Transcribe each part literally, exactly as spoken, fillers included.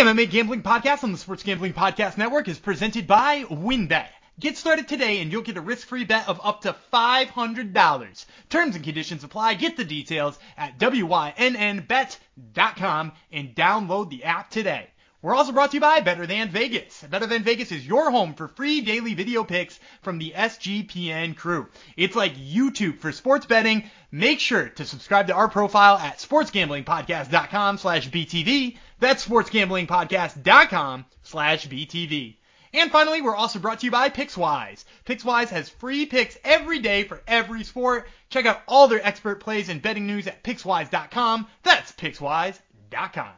The M M A Gambling Podcast on the Sports Gambling Podcast Network is presented by WynnBET. Get started today and you'll get a risk-free bet of up to five hundred dollars. Terms and conditions apply. Get the details at W Y N N bet dot com and download the app today. We're also brought to you by Better Than Vegas. Better Than Vegas is your home for free daily video picks from the S G P N crew. It's like YouTube for sports betting. Make sure to subscribe to our profile at sportsgamblingpodcast.com slash BTV. That's sportsgamblingpodcast.com slash BTV. And finally, we're also brought to you by Pickswise. Pickswise has free picks every day for every sport. Check out all their expert plays and betting news at pickswise dot com. That's pickswise dot com.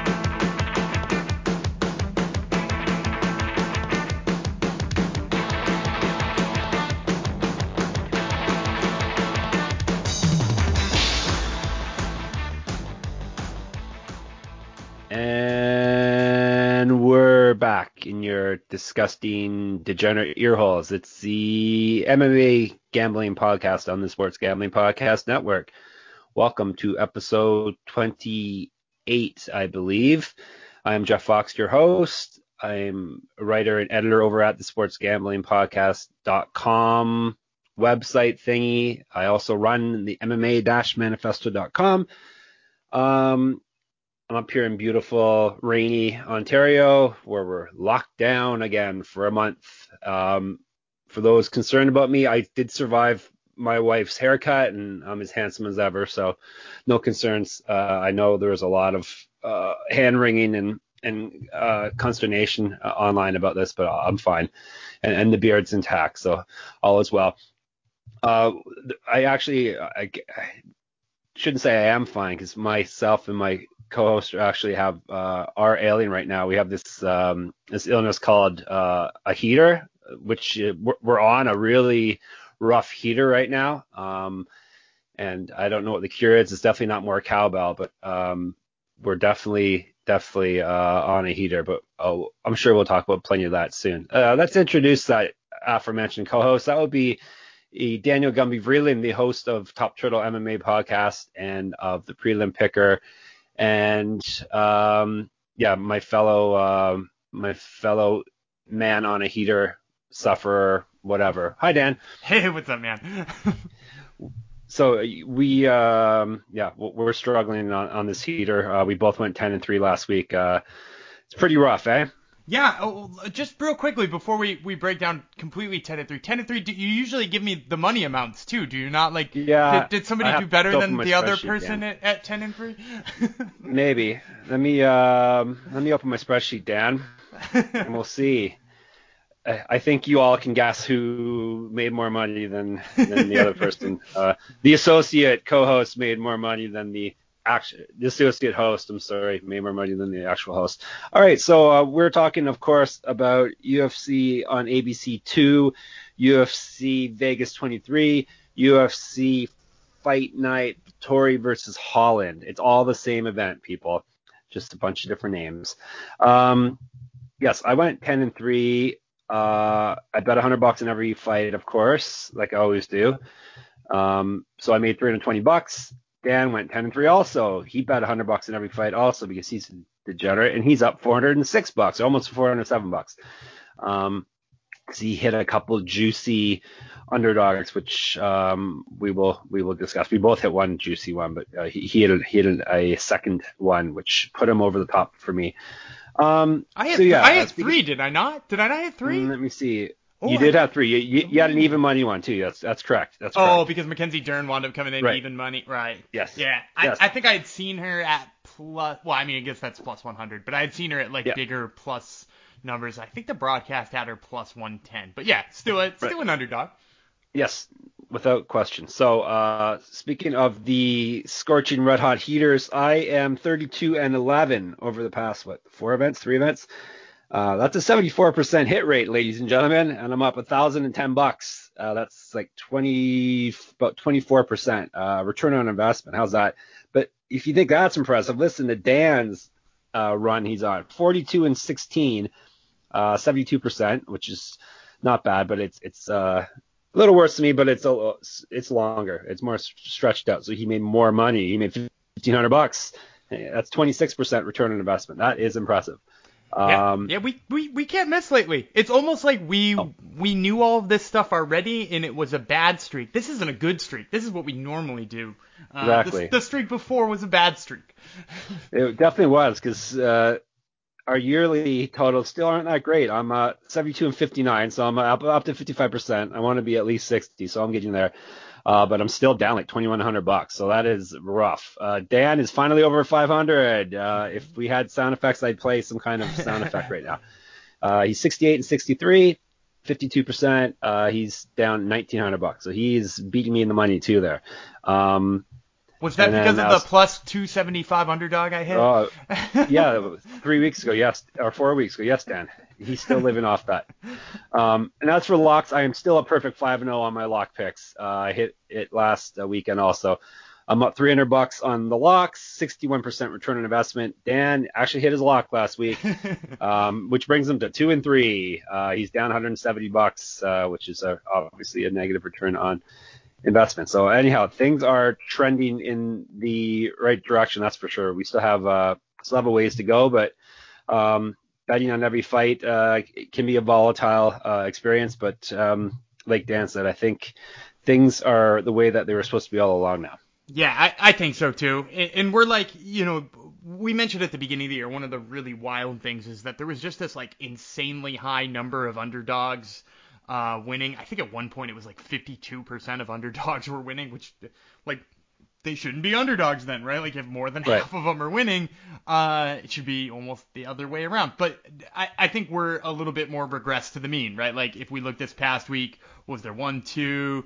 And we're back in your disgusting, degenerate ear holes. It's the M M A Gambling Podcast on the Sports Gambling Podcast Network. Welcome to episode twenty-eight, I believe. I'm Jeff Fox, your host. I'm a writer and editor over at the sports gambling podcast dot com website thingy. I also run the M M A manifesto dot com. Um, I'm up here in beautiful, rainy Ontario, where we're locked down again for a month. Um, for those concerned about me, I did survive my wife's haircut, and I'm as handsome as ever, so no concerns. Uh, I know there was a lot of uh, hand-wringing and, and uh, consternation uh, online about this, but I'm fine. And, and the beard's intact, so all is well. Uh, I actually I, I shouldn't say I am fine, because myself and my co-host actually have uh, are ailing right now. We have this um, this illness called uh, a heater, which we're, we're on a really rough heater right now. Um, and I don't know what the cure is. It's definitely not more cowbell, but um, we're definitely definitely uh, on a heater. But oh, I'm sure we'll talk about plenty of that soon. Uh, let's introduce that aforementioned co-host. That would be Daniel Gumby Vreeland, the host of Top Turtle M M A podcast and of the Prelim Picker. And um, yeah, my fellow uh, my fellow man on a heater, sufferer, whatever. Hi, Dan. Hey, what's up, man? So we um, yeah, we're struggling on, on this heater. Uh, we both went ten and three last week. Uh, it's pretty rough, eh? Yeah, oh, just real quickly before we, we break down completely ten and three. ten and three, do you usually give me the money amounts too? Do you not? Like, yeah, did, did somebody do better than the other person Dan. at, at ten and three? Maybe. Let me um, let me open my spreadsheet, Dan, and we'll see. I, I think you all can guess who made more money than, than the other person. Uh, the associate co-host made more money than the Actually, the associate host, I'm sorry, made more money than the actual host. All right, so uh, we're talking, of course, about U F C on A B C two, U F C Vegas twenty-three, U F C Fight Night, Tory versus Holland. It's all the same event, people, just a bunch of different names. Um, yes, I went ten and three. Uh, I bet one hundred bucks in every fight, of course, like I always do. Um, so I made three hundred twenty bucks. Dan went ten and three also. He bet one hundred bucks in every fight also because he's a degenerate, and he's up four hundred six bucks, almost four hundred seven bucks. Um, cause he hit a couple juicy underdogs, which um, we will we will discuss. We both hit one juicy one, but uh, he, he hit a, he hit a second one, which put him over the top for me. Um, I had so yeah, I had uh, speaking, three, did I not? Did I not hit three? Let me see. Oh, you did I, have three. You, you, you had an even money one too. That's that's correct. That's correct. Oh, because Mackenzie Dern wound up coming in right. even money. Right. Yes. Yeah. I, yes. I think I had seen her at plus. Well, I mean, I guess that's plus one hundred, but I had seen her at like yeah. bigger plus numbers. I think the broadcast had her plus one ten. But yeah, still a, still right. an underdog. Yes, without question. So, uh, speaking of the scorching red hot heaters, I am thirty-two and eleven over the past what four events, three events. Uh, that's a seventy-four percent hit rate, ladies and gentlemen, and I'm up one thousand ten bucks. Uh, that's like twenty, about twenty-four percent uh, return on investment. How's that? But if you think that's impressive, listen to Dan's uh, run. He's on forty-two and sixteen, uh, seventy-two percent, which is not bad, but it's it's uh, a little worse to me, but it's a, it's longer. It's more stretched out. So he made more money. He made fifteen hundred bucks That's twenty-six percent return on investment. That is impressive. Yeah, Um, yeah, we, we, we can't miss lately. It's almost like we oh, we knew all of this stuff already, and it was a bad streak. This isn't a good streak. This is what we normally do. Uh, this, exactly. the streak before was a bad streak. It definitely was because uh, our yearly totals still aren't that great. I'm uh, seventy-two and fifty-nine, so I'm uh, up, up to fifty-five percent. I want to be at least sixty, so I'm getting there. Uh, but I'm still down like twenty-one hundred bucks, so that is rough. Uh, Dan is finally over five hundred. Uh, if we had sound effects, I'd play some kind of sound effect right now. Uh, he's sixty-eight and sixty-three, fifty-two percent. Uh, he's down nineteen hundred bucks, so he's beating me in the money too there. Um, Was that and because then, of uh, the plus two seventy-five underdog I hit? uh, yeah, three weeks ago, yes, or four weeks ago, yes, Dan. He's still living off that. Um, and as for locks, I am still a perfect five and oh on my lock picks. Uh, I hit it last uh, weekend also. I'm up three hundred bucks on the locks, sixty-one percent return on investment. Dan actually hit his lock last week, um, which brings him to two and three. Uh, he's down one hundred seventy bucks, uh, which is a, obviously a negative return on investment. So anyhow, things are trending in the right direction. That's for sure. We still have uh, still have a ways to go, but um, betting on every fight uh, can be a volatile uh, experience. But um, like Dan said, I think things are the way that they were supposed to be all along now. Yeah, I, I think so too. And, and we're like, you know, we mentioned at the beginning of the year, one of the really wild things is that there was just this like insanely high number of underdogs uh, winning. I think at one point it was like fifty-two percent of underdogs were winning, which like they shouldn't be underdogs then, right? Like if more than Right. half of them are winning, uh, it should be almost the other way around. But I, I think we're a little bit more regressed to the mean, right? Like if we look this past week, was there one, two,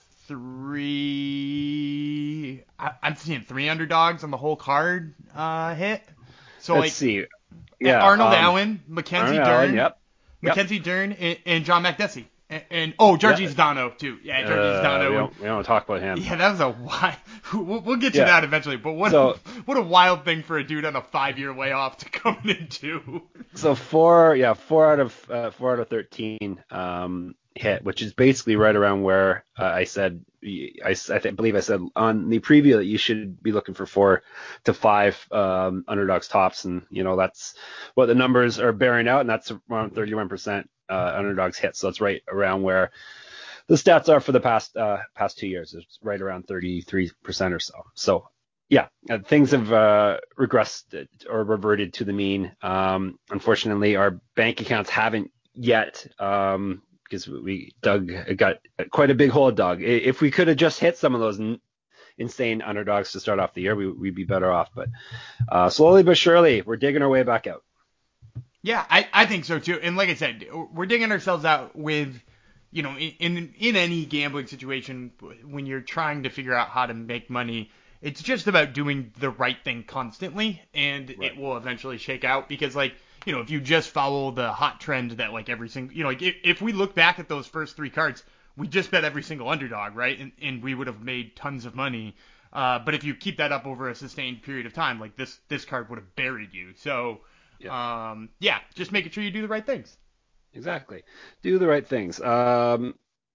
three? I, I'm seeing three underdogs on the whole card uh, hit. So Let's like see. Yeah. Arnold Um, Allen, Mackenzie Arnold Allen, Dern, yep. Yep. Mackenzie Dern, and, and John McDessie. And, and oh, Georgie Yeah. Zdano too. Yeah, Georgie Uh, Zdano. we would- don't we don't talk about him. Yeah, that was a wild. We'll, we'll get to Yeah. that eventually. But what So- a, what a wild thing for a dude on a five-year layoff to come into. So four, yeah, four out of uh, four out of thirteen um, hit, which is basically right around where uh, I said I, I th- believe I said on the preview that you should be looking for four to five um, underdogs tops, and you know that's what the numbers are bearing out, and that's around thirty-one percent uh, underdogs hit. So it's right around where the stats are for the past uh, past two years. It's right around thirty-three percent or so. So yeah, uh, things have uh, regressed or reverted to the mean. Um, unfortunately, our bank accounts haven't yet um, because we dug got quite a big hole dug. If we could have just hit some of those n- insane underdogs to start off the year, we, we'd be better off. But uh, slowly but surely, we're digging our way back out. Yeah, I, I think so too. And like I said, we're digging ourselves out with, you know, in in any gambling situation when you're trying to figure out how to make money. It's just about doing the right thing constantly, and Right. it will eventually shake out. Because, like, you know, if you just follow the hot trend that, like, every single, you know, like, if, if we look back at those first three cards, we just bet every single underdog, right? And, and we would have made tons of money. Uh, but if you keep that up over a sustained period of time, like, this, this card would have buried you. So, Yeah. um, yeah, just making sure you do the right things. Exactly. Do the right things. Um,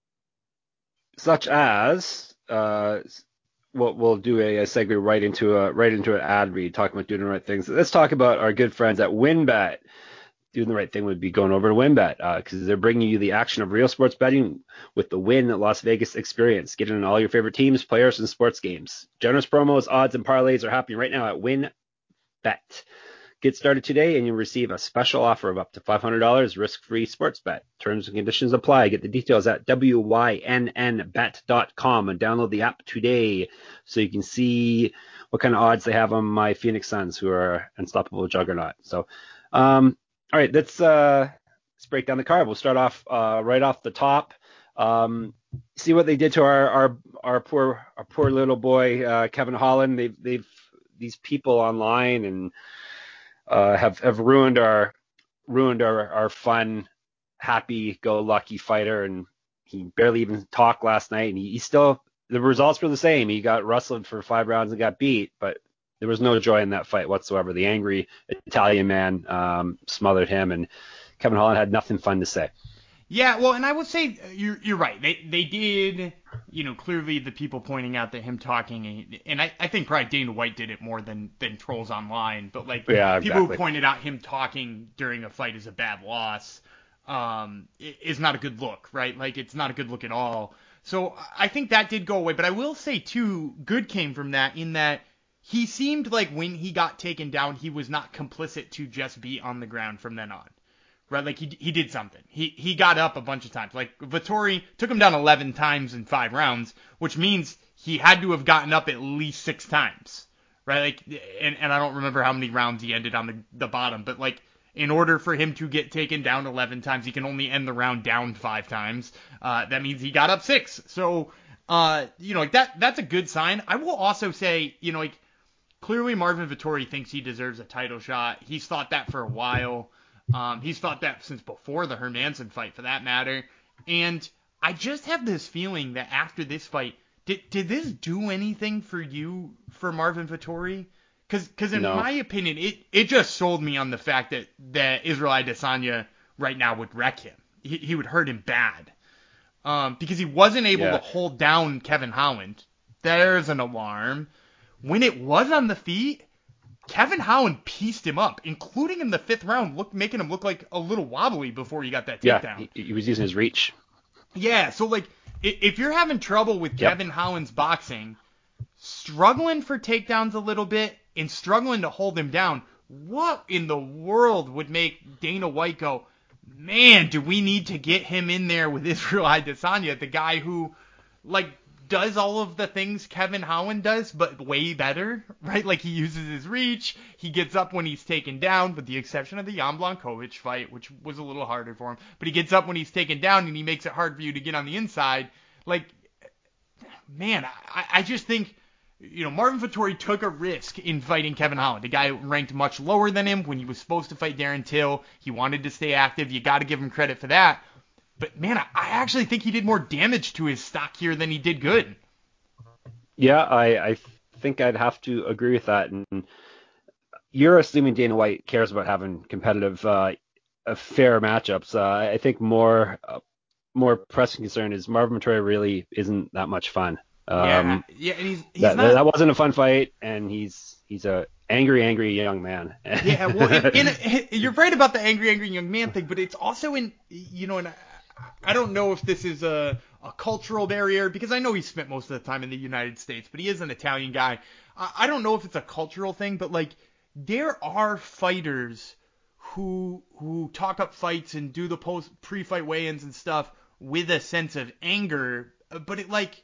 such as uh, we'll, we'll do a, a segue right into a right into an ad read talking about doing the right things. Let's talk about our good friends at WynnBET. Doing the right thing would be going over to WynnBET because uh, they're bringing you the action of real sports betting with the Wynn Las Vegas experience. Get in on all your favorite teams, players, and sports games. Generous promos, odds, and parlays are happening right now at WynnBET. Get started today and you'll receive a special offer of up to five hundred dollars risk-free sports bet. Terms and conditions apply. Get the details at W Y N N bet dot com and download the app today so you can see what kind of odds they have on my Phoenix Suns, who are unstoppable juggernaut. So, um, all right, let's uh, let's break down the card. We'll start off uh, right off the top. Um, see what they did to our our our poor our poor little boy uh, Kevin Holland. They've they've these people online and Uh, have have ruined our ruined our, our fun, happy-go-lucky fighter, and he barely even talked last night. And he, he still the results were the same. He got wrestled for five rounds and got beat, but there was no joy in that fight whatsoever. The angry Italian man um, smothered him, and Kevin Holland had nothing fun to say. Yeah, well, and I would say uh, you're you're right. They they did, you know, clearly the people pointing out that him talking, and I, I think probably Dana White did it more than than trolls online, but like Yeah, people who exactly. pointed out him talking during a fight is a bad loss, um, i- is not a good look, right? Like it's not a good look at all. So I think that did go away, but I will say too, good came from that in that he seemed like when he got taken down, he was not complicit to just be on the ground from then on. Right, like he he did something. He he got up a bunch of times. Like Vettori took him down eleven times in five rounds, which means he had to have gotten up at least six times. Right, like and and I don't remember how many rounds he ended on the the bottom, but like in order for him to get taken down eleven times, he can only end the round down five times. Uh, that means he got up six. So uh, you know, like that that's a good sign. I will also say, you know, like clearly Marvin Vettori thinks he deserves a title shot. He's thought that for a while. Um, he's thought that since before the Hermanson fight, for that matter. And I just have this feeling that after this fight, did did this do anything for you for Marvin Vettori? Because because in No. my opinion, it it just sold me on the fact that that Israel Adesanya right now would wreck him. He, he would hurt him bad. Um, because he wasn't able to Yeah. hold down Kevin Holland. There's an alarm. When it was on the feet, Kevin Holland pieced him up, including in the fifth round, look, making him look like a little wobbly before he got that Yeah. takedown. He, he was using his reach. Yeah, so like, if you're having trouble with Yep. Kevin Holland's boxing, struggling for takedowns a little bit and struggling to hold him down, what in the world would make Dana White go, man, do we need to get him in there with Israel Adesanya, the guy who, like, does all of the things Kevin Holland does, but way better, right? Like, he uses his reach, he gets up when he's taken down, with the exception of the Jan Blachowicz fight, which was a little harder for him, but he gets up when he's taken down, and he makes it hard for you to get on the inside. Like, man, I, I just think, you know, Marvin Vettori took a risk in fighting Kevin Holland, a guy ranked much lower than him when he was supposed to fight Darren Till. He wanted to stay active. You got to give him credit for that. But, man, I, I actually think he did more damage to his stock here than he did good. Yeah, I, I think I'd have to agree with that. And you're assuming Dana White cares about having competitive, uh, uh, fair matchups. Uh, I think more uh, more pressing concern is Marvin Vettori really isn't that much fun. Yeah, Um, yeah, and he's he's that not. that wasn't a fun fight, and he's he's a angry, angry young man. Yeah, well, in, in a, you're right about the angry, angry young man thing, but it's also in, you know, and I, I don't know if this is a, a cultural barrier, because I know he spent most of the time in the United States, but he is an Italian guy. I, I don't know if it's a cultural thing, but like, there are fighters who who talk up fights and do the post pre-fight weigh-ins and stuff with a sense of anger, but it like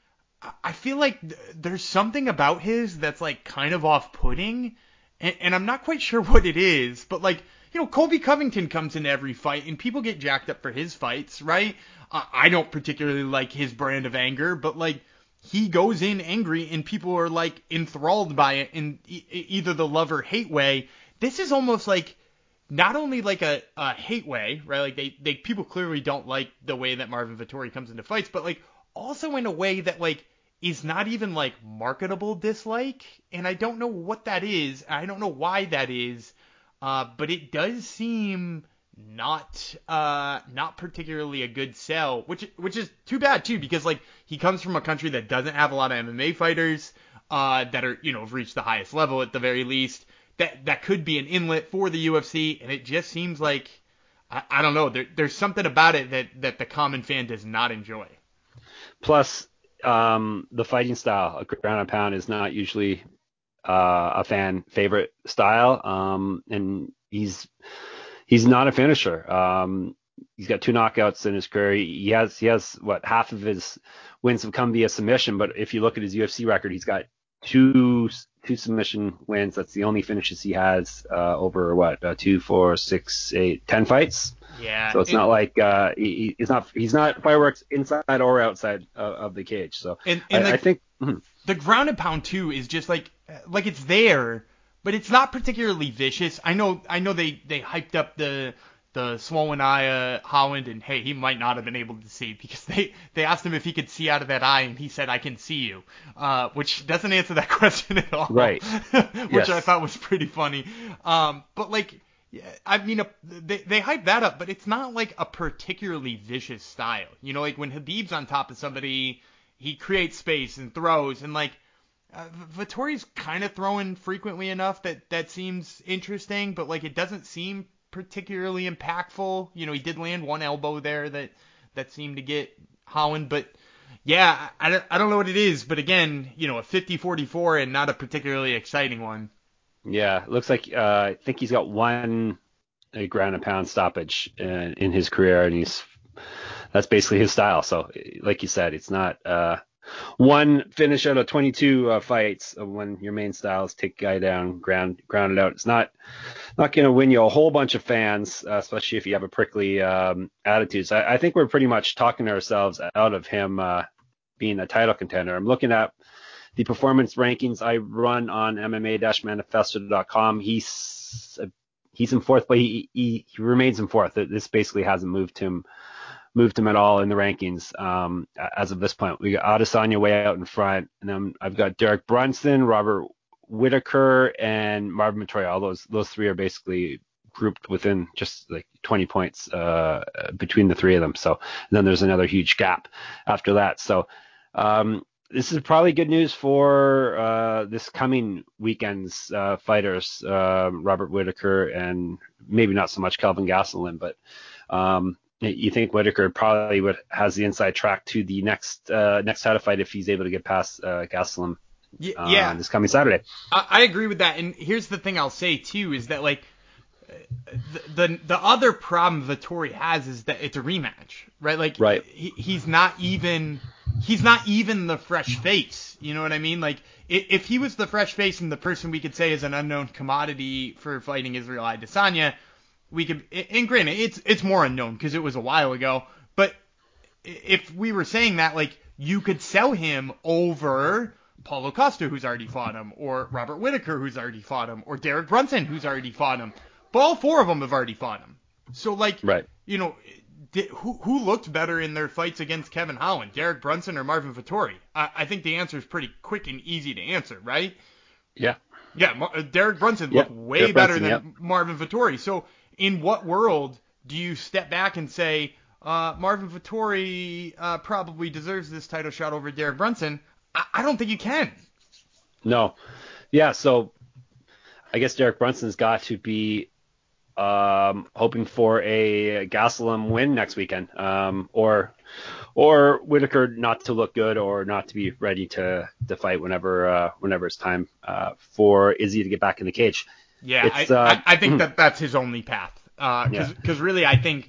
I feel like th- there's something about his that's like kind of off-putting, and, and I'm not quite sure what it is. But like, you know, Colby Covington comes into every fight, and people get jacked up for his fights, right? Uh, I don't particularly like his brand of anger, but like he goes in angry, and people are like enthralled by it in e- e- either the love or hate way. This is almost like not only like a, a hate way, right? Like they, they people clearly don't like the way that Marvin Vettori comes into fights, but like also in a way that like is not even like marketable dislike, and I don't know what that is. I don't know why that is, uh, but it does seem not uh not particularly a good sell, which which is too bad too, because like he comes from a country that doesn't have a lot of M M A fighters uh that are, you know, have reached the highest level at the very least. That that could be an inlet for the U F C, and it just seems like I, I don't know. There, there's something about it that that the common fan does not enjoy. Plus, um, the fighting style, a ground and pound, is not usually uh, a fan favorite style, um, and he's he's not a finisher. Um, he's got two knockouts in his career. He has he has what half of his wins have come via submission, but if you look at his U F C record, he's got two two submission wins. That's the only finishes he has uh, over what uh, two, four, six, eight, ten fights. Yeah, So it's and not like uh, he, he's not he's not fireworks inside or outside of, of the cage. So and and I, I the think mhm. the ground and pound too is just like like it's there, but it's not particularly vicious. I know I know they they hyped up the the swollen eye uh, Holland, and hey, he might not have been able to see, because they they asked him if he could see out of that eye, and he said, I can see you, uh, which doesn't answer that question at all. Right. Which Yes. I thought was pretty funny. Um, but like, Yeah, I mean, a, they they hype that up, but it's not like a particularly vicious style. You know, like when Khabib's on top of somebody, he creates space and throws, and like uh, Vettori's kind of throwing frequently enough that that seems interesting, but like it doesn't seem particularly impactful. You know, he did land one elbow there that that seemed to get Holland, but yeah, I, I, don't, I don't know what it is, but again, you know, a fifty forty-four and not a particularly exciting one. Yeah, looks like uh, I think he's got one a ground and pound stoppage in, in his career, and he's that's basically his style. So, like you said, it's not uh, one finish out of twenty-two uh, fights when your main style is take a guy down, ground ground it out. It's not not going to win you a whole bunch of fans, uh, especially if you have a prickly um, attitude. So I, I think we're pretty much talking ourselves out of him uh, being a title contender. I'm looking at the performance rankings I run on M M A manifesto dot com. He's uh, he's in fourth, but he, he he remains in fourth. This basically hasn't moved him moved him at all in the rankings um, as of this point. We got Adesanya way out in front, and then I've got Derek Brunson, Robert Whitaker, and Marvin Vettori. All those those three are basically grouped within just like twenty points uh, between the three of them. So and then there's another huge gap after that. So um, this is probably good news for uh, this coming weekend's uh, fighters, uh, Robert Whitaker, and maybe not so much Kelvin Gastelum, but um, you think Whitaker probably would has the inside track to the next uh, next title fight if he's able to get past uh, Gastelum uh, yeah, this coming Saturday. I, I agree with that. And here's the thing I'll say too is that like the the, the other problem Vettori has is that it's a rematch, right? Like right. He, he's not even he's not even the fresh face. You know what I mean? Like if he was the fresh face and the person we could say is an unknown commodity for fighting Israel Adesanya, we could, and granted, it's it's more unknown because it was a while ago, but if we were saying that, like, you could sell him over Paulo Costa, who's already fought him, or Robert Whitaker, who's already fought him, or Derek Brunson, who's already fought him, but all four of them have already fought him. So, like, right. you know, did, who who looked better in their fights against Kevin Holland, Derek Brunson or Marvin Vettori? I, I think the answer is pretty quick and easy to answer, right? Yeah. Yeah, Mar- Derek Brunson yep. looked way Derek better Brunson, than yep. Marvin Vettori. So, in what world do you step back and say uh, Marvin Vettori uh, probably deserves this title shot over Derek Brunson? I, I don't think you can. No. Yeah, so I guess Derek Brunson's got to be um, hoping for a Gastelum win next weekend, um, or or Whitaker not to look good or not to be ready to, to fight whenever uh, whenever it's time uh, for Izzy to get back in the cage. Yeah, It's, I, uh, I, I think that that's his only path. Because uh, yeah. really, I think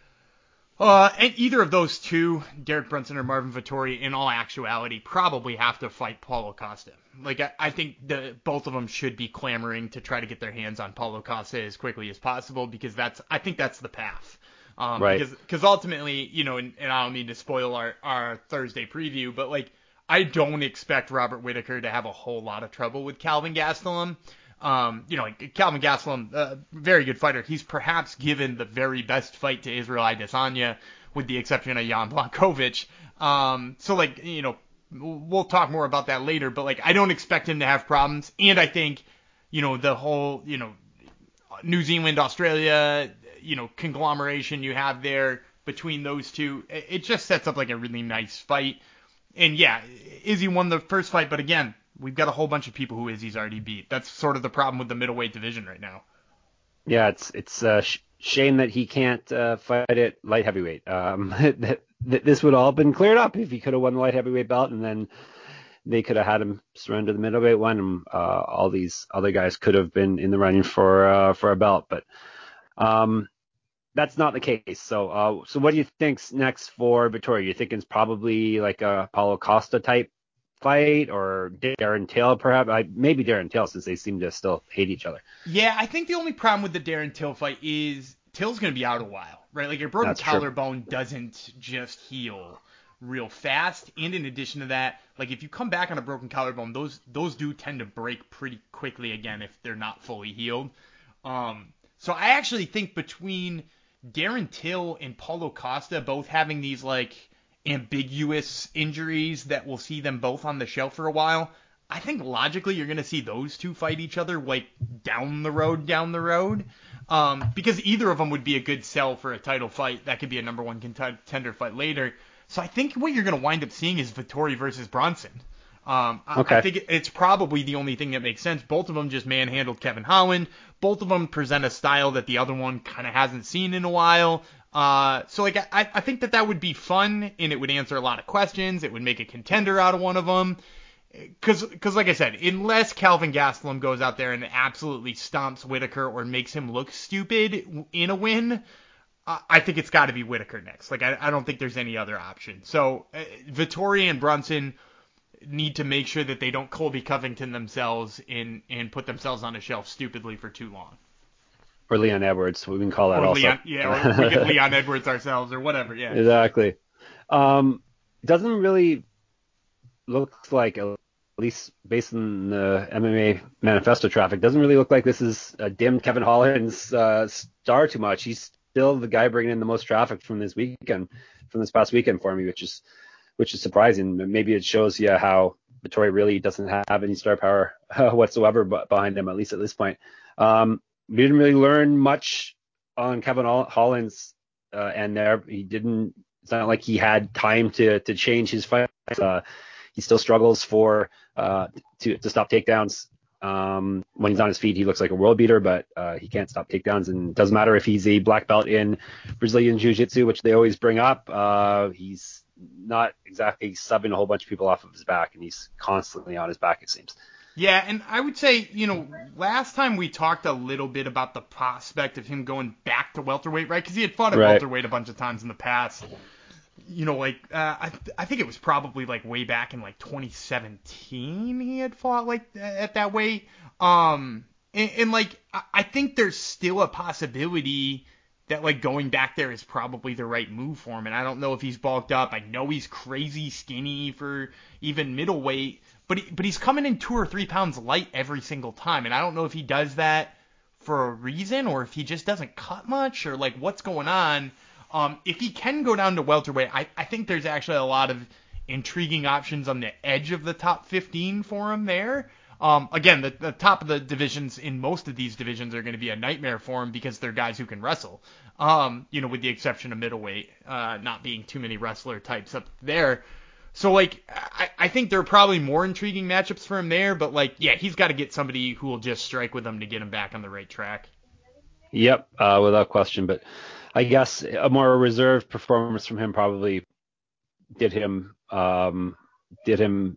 uh, and either of those two, Derek Brunson or Marvin Vettori, in all actuality, probably have to fight Paulo Costa. Like, I, I think the both of them should be clamoring to try to get their hands on Paulo Costa as quickly as possible because that's I think that's the path. Um, right. Because because ultimately, you know, and, and I don't mean to spoil our, our Thursday preview, but like I don't expect Robert Whitaker to have a whole lot of trouble with Calvin Gastelum. Um, you know, like Calvin Gastelum, uh, very good fighter. He's perhaps given the very best fight to Israel Adesanya, with the exception of Jan Blachowicz. Um, so like, you know, we'll talk more about that later, but like, I don't expect him to have problems. And I think, you know, the whole, you know, New Zealand, Australia, you know, conglomeration you have there between those two, it just sets up like a really nice fight. And yeah, Izzy won the first fight, but again, we've got a whole bunch of people who Izzy's already beat. That's sort of the problem with the middleweight division right now. Yeah, it's it's a sh- shame that he can't uh, fight at light heavyweight. Um, that, that this would all have been cleared up if he could have won the light heavyweight belt, and then they could have had him surrender the middleweight one, and uh, all these other guys could have been in the running for uh, for a belt. But um, that's not the case. So uh, so what do you think's next for Vettori? You think it's probably like a Paulo Costa type fight, or Darren Till perhaps? I, maybe Darren Till, since they seem to still hate each other. Yeah, I think the only problem with the Darren Till fight is Till's going to be out a while, right? Like your broken That's collarbone true. Doesn't just heal real fast. And in addition to that, like if you come back on a broken collarbone, those those do tend to break pretty quickly again if they're not fully healed. Um, so I actually think between Darren Till and Paulo Costa both having these like ambiguous injuries that will see them both on the shelf for a while, I think logically you're going to see those two fight each other like down the road, down the road. Um, because either of them would be a good sell for a title fight. That could be a number one contender fight later. So I think what you're going to wind up seeing is Vettori versus Brunson. Um, I, okay. I think it's probably the only thing that makes sense. Both of them just manhandled Kevin Holland. Both of them present a style that the other one kind of hasn't seen in a while. Uh, so like I, I think that that would be fun, and it would answer a lot of questions. It would make a contender out of one of them. Because, because like I said, unless Calvin Gastelum goes out there and absolutely stomps Whitaker or makes him look stupid in a win, uh, I think it's got to be Whitaker next. Like I, I don't think there's any other option. So uh, Vettori and Brunson need to make sure that they don't Colby Covington themselves in and put themselves on a shelf stupidly for too long. Or Leon Edwards, we can call that or also. Leon, yeah, or we get Leon Edwards ourselves or whatever. Yeah, exactly. Um, doesn't really look like, at least based on the M M A manifesto traffic, doesn't really look like this is uh, dimmed Kevin Holland's uh, star too much. He's still the guy bringing in the most traffic from this weekend, from this past weekend for me, which is which is surprising. Maybe it shows you how Vettori really doesn't have any star power uh, whatsoever behind him, at least at this point. Um, we didn't really learn much on Kevin Holland's uh, end there. He didn't. It's not like he had time to to change his fight. Uh, he still struggles for uh, to to stop takedowns. Um, when he's on his feet, he looks like a world beater, but uh, he can't stop takedowns. And it doesn't matter if he's a black belt in Brazilian Jiu-Jitsu, which they always bring up. Uh, he's not exactly subbing a whole bunch of people off of his back, and he's constantly on his back, it seems. Yeah, and I would say, you know, last time we talked a little bit about the prospect of him going back to welterweight, right? Because he had fought at right. welterweight a bunch of times in the past. You know, like, uh, I, I think it was probably, like, way back in, like, twenty seventeen he had fought, like, at that weight. Um, and, and like, I, I think there's still a possibility that, like, going back there is probably the right move for him. And I don't know if he's bulked up. I know he's crazy skinny for even middleweight. But he, but he's coming in two or three pounds light every single time. And I don't know if he does that for a reason or if he just doesn't cut much or, like, what's going on. Um, if he can go down to welterweight, I, I think there's actually a lot of intriguing options on the edge of the top fifteen for him there. Um, again, the, the top of the divisions in most of these divisions are going to be a nightmare for him because they're guys who can wrestle. Um, you know, with the exception of middleweight, uh, not being too many wrestler types up there. So, like, I, I think there are probably more intriguing matchups for him there, but, like, yeah, he's got to get somebody who will just strike with him to get him back on the right track. Yep, uh, without question. But I guess a more reserved performance from him probably did him um, did him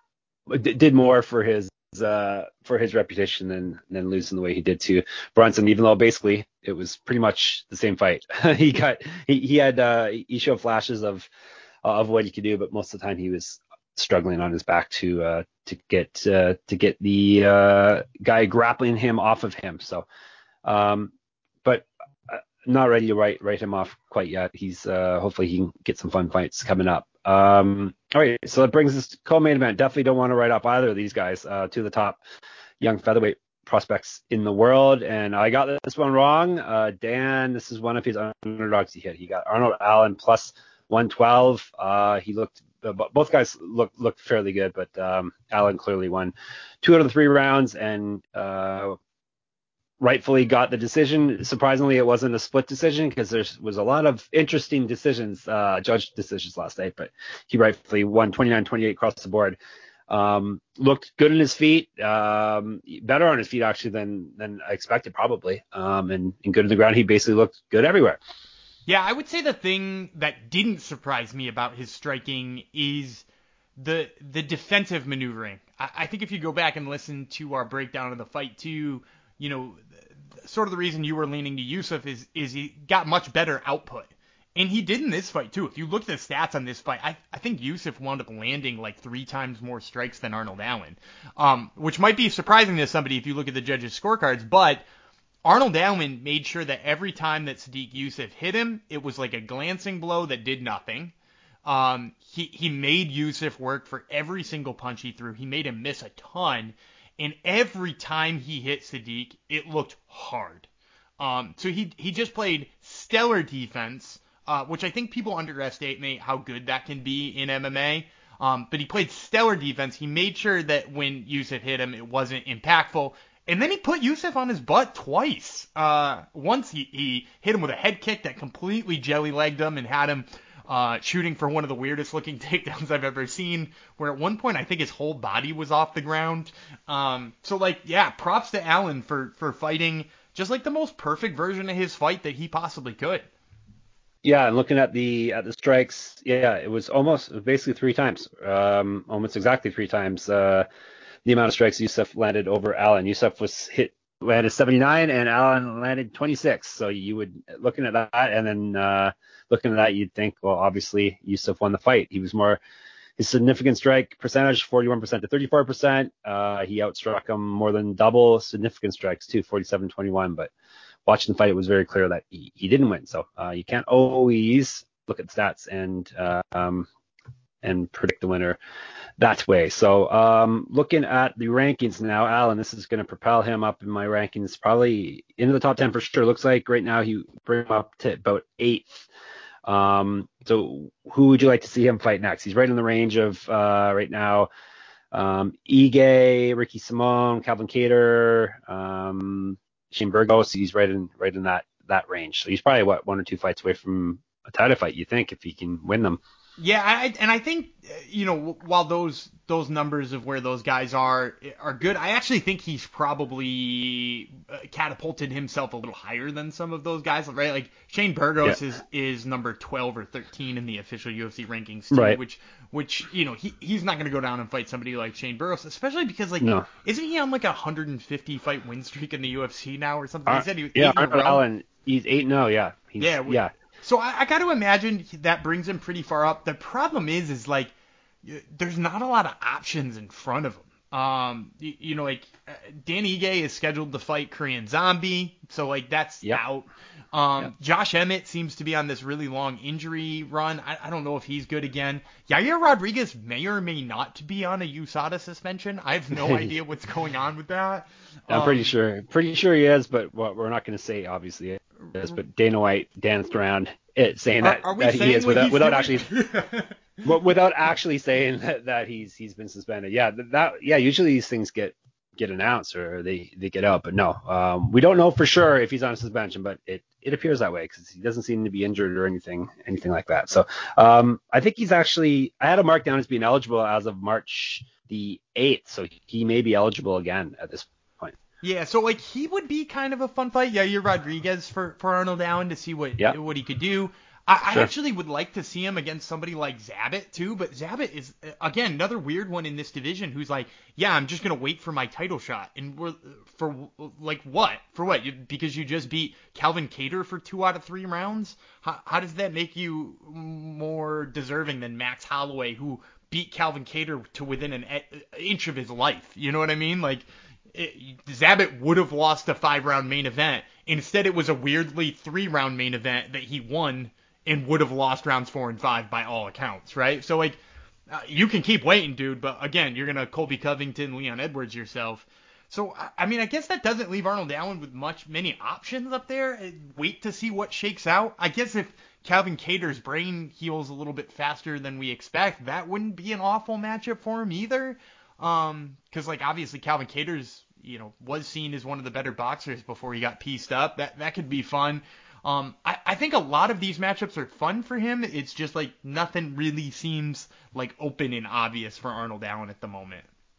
did more for his uh, for his reputation than than losing the way he did to Brunson. Even though basically it was pretty much the same fight. he got he he had uh, he showed flashes of of what he could do, but most of the time he was struggling on his back to uh, to get uh, to get the uh, guy grappling him off of him. So. Um, but not ready to write write him off quite yet. He's uh, hopefully he can get some fun fights coming up. Um, all right, so that brings us to co-main event. Definitely don't want to write off either of these guys. Uh, two of the top young featherweight prospects in the world, and I got this one wrong. Uh, Dan, this is one of his underdogs he hit. He got Arnold Allen plus one twelve. Uh, he looked uh, both guys looked looked fairly good, but um, Allen clearly won two out of the three rounds and. Uh, rightfully got the decision. Surprisingly, it wasn't a split decision because there was a lot of interesting decisions, uh, judge decisions last night, but he rightfully won twenty-nine twenty-eight across the board. Um, looked good on his feet, um, better on his feet actually than than I expected probably, um, and, and good on the ground. He basically looked good everywhere. Yeah, I would say the thing that didn't surprise me about his striking is the the defensive maneuvering. I, I think if you go back and listen to our breakdown of the fight too, you know, sort of the reason you were leaning to Yusuf is is he got much better output. And he did in this fight, too. If you look at the stats on this fight, I, I think Yusuf wound up landing like three times more strikes than Arnold Allen, um, which might be surprising to somebody if you look at the judges' scorecards. But Arnold Allen made sure that every time that Sadiq Yusuf hit him, it was like a glancing blow that did nothing. Um, he, he made Yusuf work for every single punch he threw. He made him miss a ton. And every time he hit Sadiq, it looked hard. Um, so he he just played stellar defense, uh, which I think people underestimate how good that can be in M M A. Um, but he played stellar defense. He made sure that when Yusuf hit him, it wasn't impactful. And then he put Youssef on his butt twice. Uh, once he, he hit him with a head kick that completely jelly-legged him and had him uh, shooting for one of the weirdest-looking takedowns I've ever seen, where at one point I think his whole body was off the ground. Um, so, like, yeah, props to Allen for, for fighting just, like, the most perfect version of his fight that he possibly could. Yeah, and looking at the at the strikes, yeah, it was almost it was basically three times, um, almost exactly three times uh, the amount of strikes Youssef landed over Allen. Youssef was hit landed seventy-nine, and Allen landed twenty-six. So you would looking at that, and then uh, looking at that, you'd think, well, obviously Youssef won the fight. He was more his significant strike percentage, forty-one percent to thirty-four percent. Uh, he outstruck him more than double significant strikes too, forty-seven twenty-one, but watching the fight, it was very clear that he, he didn't win. So uh, you can't always look at the stats and uh, um, and predict the winner that way. So um, looking at the rankings now, Allen, this is going to propel him up in my rankings, probably into the top ten for sure. Looks like right now he bring him up to about eighth. Um, so who would you like to see him fight next? He's right in the range of uh, right now. Um, Ige, Ricky Simon, Calvin Kattar, um, Shane Burgos, he's right in right in that that range. So he's probably what one or two fights away from a title fight, you think, if he can win them. Yeah, I, and I think, you know, while those those numbers of where those guys are are good, I actually think he's probably catapulted himself a little higher than some of those guys, right? Like Shane Burgos yeah. is is number twelve or thirteen in the official U F C rankings too, right. which which you know he he's not going to go down and fight somebody like Shane Burgos, especially because like no. isn't he on like a one hundred fifty fight win streak in the U F C now or something? Uh, he said he was yeah, eight in a row. Allen, he's eight no, yeah, he's, yeah, we, yeah. So I, I got to imagine that brings him pretty far up. The problem is, is like, there's not a lot of options in front of him. Um, you, you know, like uh, Dan Ige is scheduled to fight Korean Zombie, so like that's yep. out. Um, yep. Josh Emmett seems to be on this really long injury run. I, I don't know if he's good again. Yair Rodriguez may or may not be on a U S A D A suspension. I have no idea what's going on with that. I'm um, pretty sure, pretty sure he is, but well, we're not going to say obviously. Is, but Dana White danced around it saying that, are, are we that saying he is without, without doing? actually without actually saying that, that he's he's been suspended. Yeah, that yeah. Usually these things get get announced or they, they get out, but no, um, we don't know for sure if he's on a suspension, but it, it appears that way because he doesn't seem to be injured or anything anything like that. So um, I think he's actually I had a mark down as being eligible as of March the eighth, so he may be eligible again at this point. Yeah, so like he would be kind of a fun fight. Yeah, you're Rodriguez for, for Arnold Allen to see what yeah. what he could do. I, sure. I actually would like to see him against somebody like Zabit too, but Zabit is again another weird one in this division who's like, yeah, I'm just gonna wait for my title shot, and we're for like what for what? You, because you just beat Calvin Kattar for two out of three rounds. How, how does that make you more deserving than Max Holloway, who beat Calvin Kattar to within an inch of his life? You know what I mean? Like. It, Zabit would have lost a five-round main event. Instead, it was a weirdly three-round main event that he won and would have lost rounds four and five by all accounts, right? So, like, uh, you can keep waiting, dude, but again, you're going to Colby Covington, Leon Edwards yourself. So, I mean, I guess that doesn't leave Arnold Allen with much, many options up there. Wait to see what shakes out. I guess if Calvin Kattar's brain heals a little bit faster than we expect, that wouldn't be an awful matchup for him either. Um, cause like obviously Calvin Kattar's, you know, was seen as one of the better boxers before he got pieced up. That that could be fun. Um, I, I think a lot of these matchups are fun for him. It's just like nothing really seems like open and obvious for Arnold Allen at the moment.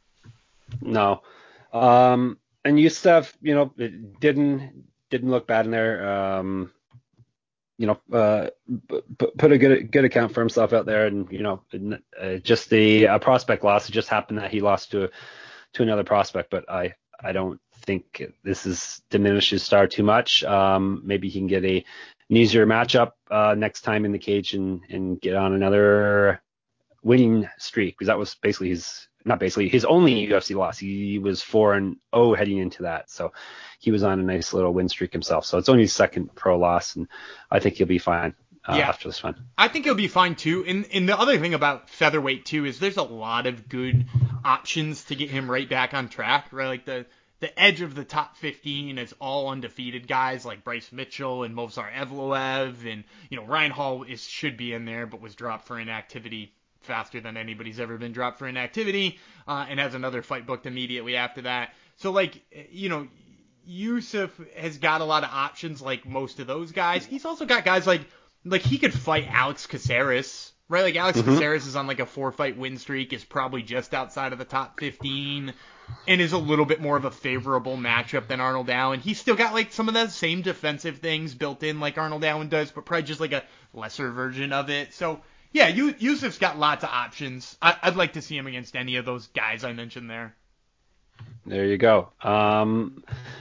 No. Um, and Youssef, you know, it didn't didn't look bad in there. Um, you know, uh, put a good good account for himself out there, and you know, uh, just the a prospect loss. It just happened that he lost to to another prospect, but I I don't think this is diminished his star too much. Um, maybe he can get a an easier matchup uh, next time in the cage and and get on another winning streak, because that was basically his not basically his only U F C loss. He was four and oh heading into that, so he was on a nice little win streak himself. So it's only his second pro loss, and I think he'll be fine uh, yeah. after this one. I think he'll be fine too. And and the other thing about featherweight too is there's a lot of good options to get him right back on track, right? Like the the edge of the top fifteen is all undefeated guys like Bryce Mitchell and Movsar Evloev, and you know Ryan Hall is should be in there but was dropped for inactivity faster than anybody's ever been dropped for inactivity, uh, and has another fight booked immediately after that. So like, you know, Yusuf has got a lot of options like most of those guys. He's also got guys like like he could fight Alex Caceres, right? Like Alex Mm-hmm. Caceres is on like a four fight win streak, is probably just outside of the top fifteen, and is a little bit more of a favorable matchup than Arnold Allen. He's still got like some of the same defensive things built in like Arnold Allen does, but probably just like a lesser version of it. So yeah, Yusuf's got lots of options. I, I'd like to see him against any of those guys I mentioned there. There you go. Um,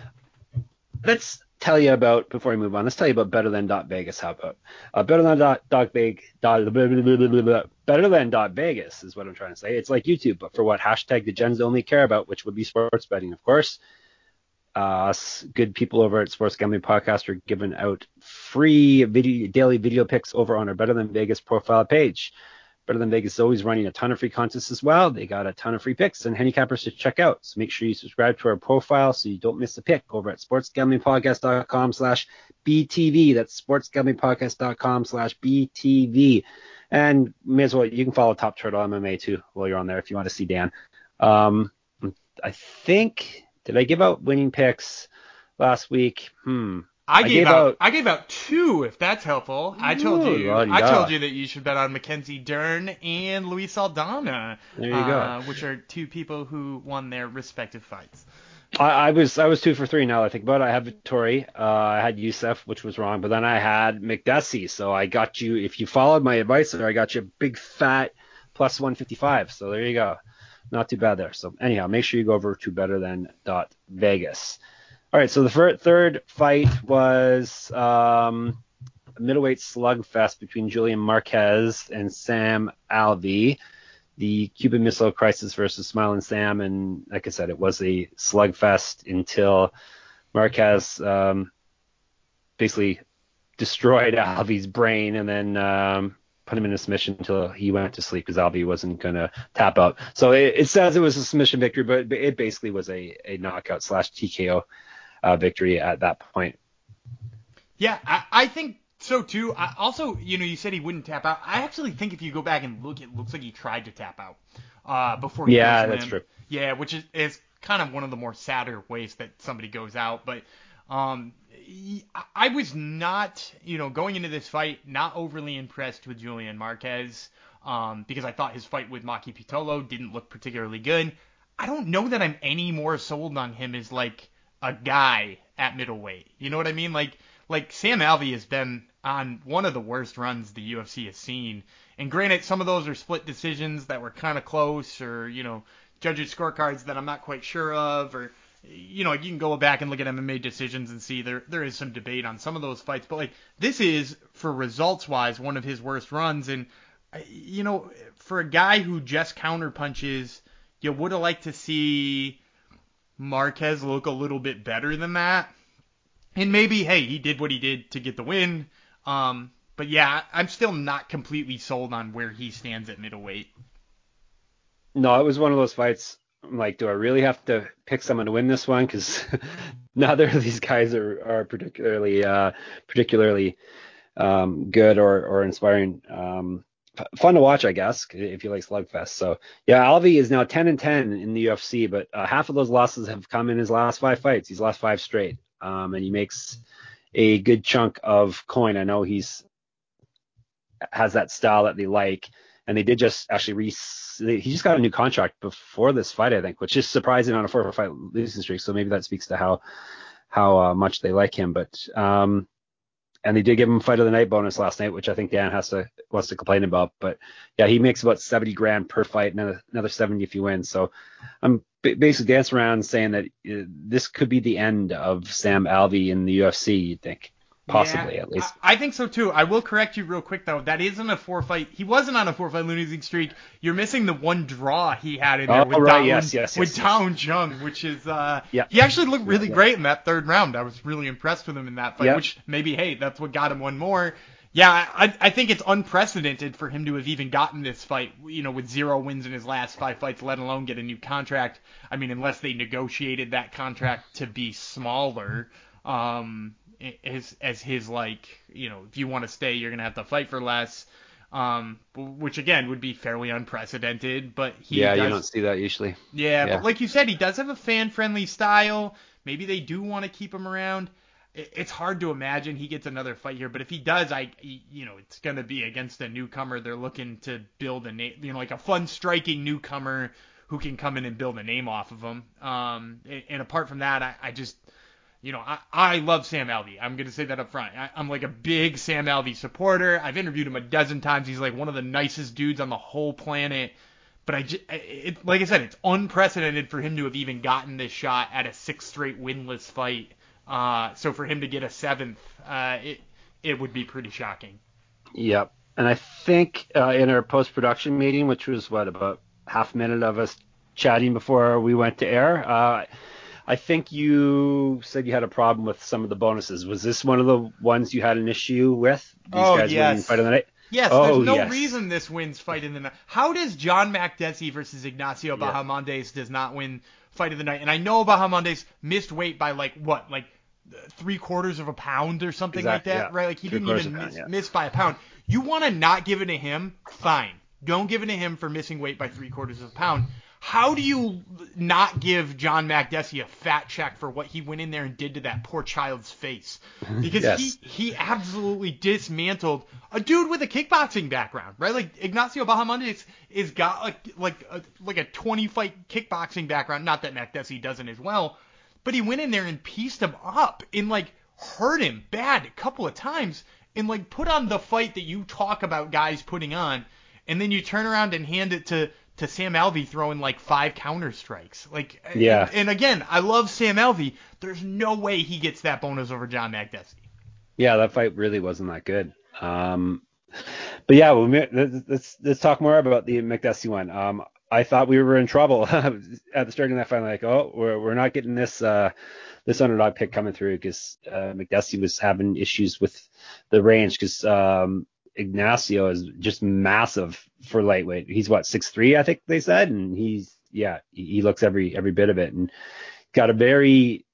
let's tell you about, before we move on, let's tell you about Better Than Vegas. How about uh, Better Than dot, dot, Vegas, dot, blah, blah, blah, blah, blah, Better Than dot Vegas is what I'm trying to say. It's like YouTube, but for what hashtag the gens only care about, which would be sports betting, of course. Uh, us good people over at Sports Gambling Podcast are giving out free video, daily video picks over on our Better Than Vegas profile page. Better Than Vegas is always running a ton of free contests as well. They got a ton of free picks and handicappers to check out. So make sure you subscribe to our profile so you don't miss a pick over at sportsgamblingpodcast.com slash BTV. That's sportsgamblingpodcast.com slash BTV. And may as well, you can follow Top Turtle M M A too while you're on there if you want to see Dan. Um, I think, did I give out winning picks last week? Hmm. I gave, I gave out, out I gave out two, if that's helpful. I told Ooh, you la-di-da. I told you that you should bet on Mackenzie Dern and Luis Aldana, there you uh, go. which are two people who won their respective fights. I, I was I was two for three now I think about it. I had Vittori, uh, I had Youssef, which was wrong, but then I had McDessie, so I got you, if you followed my advice there, I got you a big fat plus one fifty-five, so there you go. Not too bad there. So anyhow, make sure you go over to better than dot Vegas. All right, so the fir- third fight was um, a middleweight slugfest between Julian Marquez and Sam Alvey. The Cuban Missile Crisis versus Smiling Sam, and like I said, it was a slugfest until Marquez um, basically destroyed Alvey's brain and then um, put him in a submission until he went to sleep because Alvey wasn't going to tap out. So it, it says it was a submission victory, but it basically was a, a knockout slash T K O uh, victory at that point. Yeah, I, I think so too. I, also, you know, you said he wouldn't tap out. I actually think if you go back and look, it looks like he tried to tap out uh, before he yeah, goes that's limp. true. Yeah, which is, is kind of one of the more sadder ways that somebody goes out. But um, I was not, you know, going into this fight, not overly impressed with Julian Marquez um, because I thought his fight with Maki Pitolo didn't look particularly good. I don't know that I'm any more sold on him as like a guy at middleweight. You know what I mean? Like, like Sam Alvey has been on one of the worst runs the U F C has seen. And granted, some of those are split decisions that were kind of close, or, you know, judges' scorecards that I'm not quite sure of, or, you know, you can go back and look at M M A decisions and see there there is some debate on some of those fights. But, like, this is, for results-wise, one of his worst runs. And, you know, for a guy who just counterpunches, you would have liked to see Marquez look a little bit better than that. And maybe, hey, he did what he did to get the win. Um, but yeah, I'm still not completely sold on where he stands at middleweight. No, it was one of those fights. I'm like, do I really have to pick someone to win this one? Because neither of these guys are, are particularly uh, particularly um, good or, or inspiring. Um, f- fun to watch, I guess, if you like slugfest. So yeah, Alvey is now ten and ten in the U F C, but uh, half of those losses have come in his last five fights. He's lost five straight, um, and he makes a good chunk of coin. I know he's has that style that they like, and they did just actually re. He just got a new contract before this fight, I think, which is surprising on a four fight losing streak. So maybe that speaks to how how uh, much they like him. But um, and they did give him fight of the night bonus last night, which I think Dan has to wants to complain about. But yeah, he makes about seventy grand per fight, another another seventy if you win. So I'm basically dancing around saying that uh, this could be the end of Sam Alvey in the U F C. You'd think. Possibly, yeah, at least. I, I think so too. I will correct you real quick though. That isn't a four fight. He wasn't on a four fight losing streak. You're missing the one draw he had in there oh, with right, Daun, yes, yes, yes, with yes. Daun Jung, which is uh, yeah. he actually looked really yeah, yeah. great in that third round. I was really impressed with him in that fight. Yep. Which maybe hey, that's what got him one more. Yeah, I, I think it's unprecedented for him to have even gotten this fight, you know, with zero wins in his last five fights, let alone get a new contract. I mean, unless they negotiated that contract to be smaller. Um, as as his like, you know, if you want to stay, you're gonna have to fight for less. um, which again would be fairly unprecedented. But he Yeah, you does, don't see that usually. yeah. But Yeah. like you said, he does have a fan-friendly style. Maybe they do want to keep him around. It's hard to imagine he gets another fight here, but if he does, I, you know, it's gonna be against a newcomer. They're looking to build a name, you know, like a fun, striking newcomer who can come in and build a name off of him. Um, and, and apart from that, I, I just, you know, I, I love Sam Alvey. I'm gonna say that up front. I, I'm like a big Sam Alvey supporter. I've interviewed him a dozen times. He's like one of the nicest dudes on the whole planet. But I just, it, like I said, it's unprecedented for him to have even gotten this shot at a six straight winless fight. Uh, so for him to get a seventh, uh, it it would be pretty shocking. Yep. And I think uh, in our post-production meeting, which was what, about half a minute of us chatting before we went to air, uh, I think you said you had a problem with some of the bonuses. Was this one of the ones you had an issue with? These Oh guys winning yes, fight of the night? yes. There's Oh no yes. reason this wins fight in the night. How does John Makdessi versus Ignacio Yeah. Bahamondes does not win fight of the night? And I know Bahamondes missed weight by like what, like three quarters of a pound or something like Exactly. that, Yeah. right? Like he Three didn't quarters even of a pound, miss, yeah. miss by a pound. You want to not give it to him? Fine. Don't give it to him for missing weight by three quarters of a pound. How do you not give John Makdessi a fat check for what he went in there and did to that poor child's face? Because Yes. he he absolutely dismantled a dude with a kickboxing background, right? Like Ignacio Bahamondes is got like like a, like a twenty fight kickboxing background. Not that Makdessi doesn't as well, but he went in there and pieced him up and like hurt him bad a couple of times and like put on the fight that you talk about guys putting on, and then you turn around and hand it to to Sam Alvey throwing like five counter strikes. Like, Yeah. and, and again, I love Sam Alvey. There's no way he gets that bonus over John Makdessi. Yeah, that fight really wasn't that good. Um, but yeah, well, let's let's talk more about the McDusty one. Um, I thought we were in trouble at the start of that fight. Like, oh, we're we're not getting this uh, this underdog pick coming through because uh, McDusty was having issues with the range because um, Ignacio is just massive for lightweight. He's what, six three, I think they said, and he's yeah, he, he looks every every bit of it, and got a very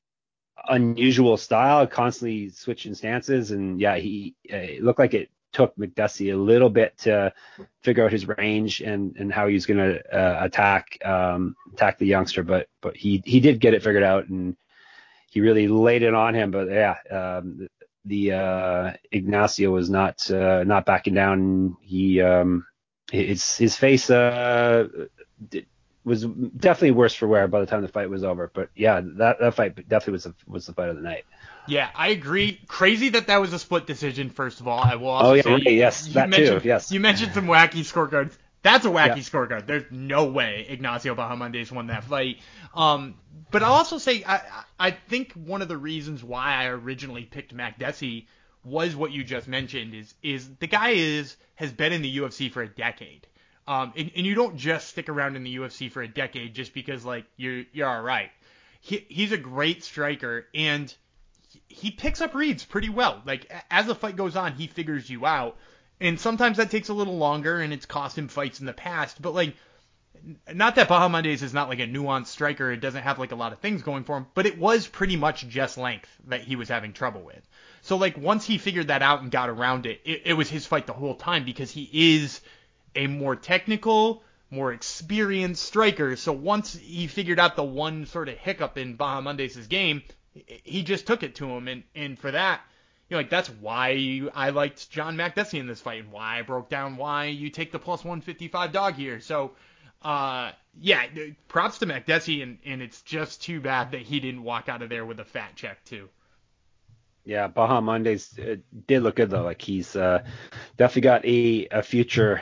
unusual style, constantly switching stances, and yeah, he uh, it looked like it took McDusty a little bit to figure out his range and and how he's going to uh, attack um, attack the youngster, but but he he did get it figured out, and he really laid it on him. But yeah, um, the uh, Ignacio was not uh, not backing down. He um, his his face uh, did, was definitely worse for wear by the time the fight was over. But yeah, that, that fight definitely was the, was the fight of the night. Yeah, I agree. Crazy that that was a split decision. First of all, I will also Oh yeah, say right, yes, you that mentioned too. Yes. you mentioned some wacky scorecards. That's a wacky Yeah. scorecard. There's no way Ignacio Bahamondes won that fight. Um, but I'll also say I I think one of the reasons why I originally picked Makdessi was what you just mentioned is is the guy is has been in the U F C for a decade. Um, and, and you don't just stick around in the U F C for a decade just because like you're you're all right. He he's a great striker and he picks up reads pretty well. Like as the fight goes on, he figures you out, and sometimes that takes a little longer, and it's cost him fights in the past. But like, not that Bahamondes is not like a nuanced striker; it doesn't have like a lot of things going for him. But it was pretty much just length that he was having trouble with. So like once he figured that out and got around it, it, it was his fight the whole time because he is a more technical, more experienced striker. So once he figured out the one sort of hiccup in Bahamondes' game, he just took it to him, and, and for that, you know, like that's why you, I liked John Makdessi in this fight, and why I broke down why you take the plus one fifty-five dog here. So, uh, yeah, props to Makdessi, and, and it's just too bad that he didn't walk out of there with a fat check too. Yeah, Bahamondes uh, did look good though. Like he's uh, definitely got a a future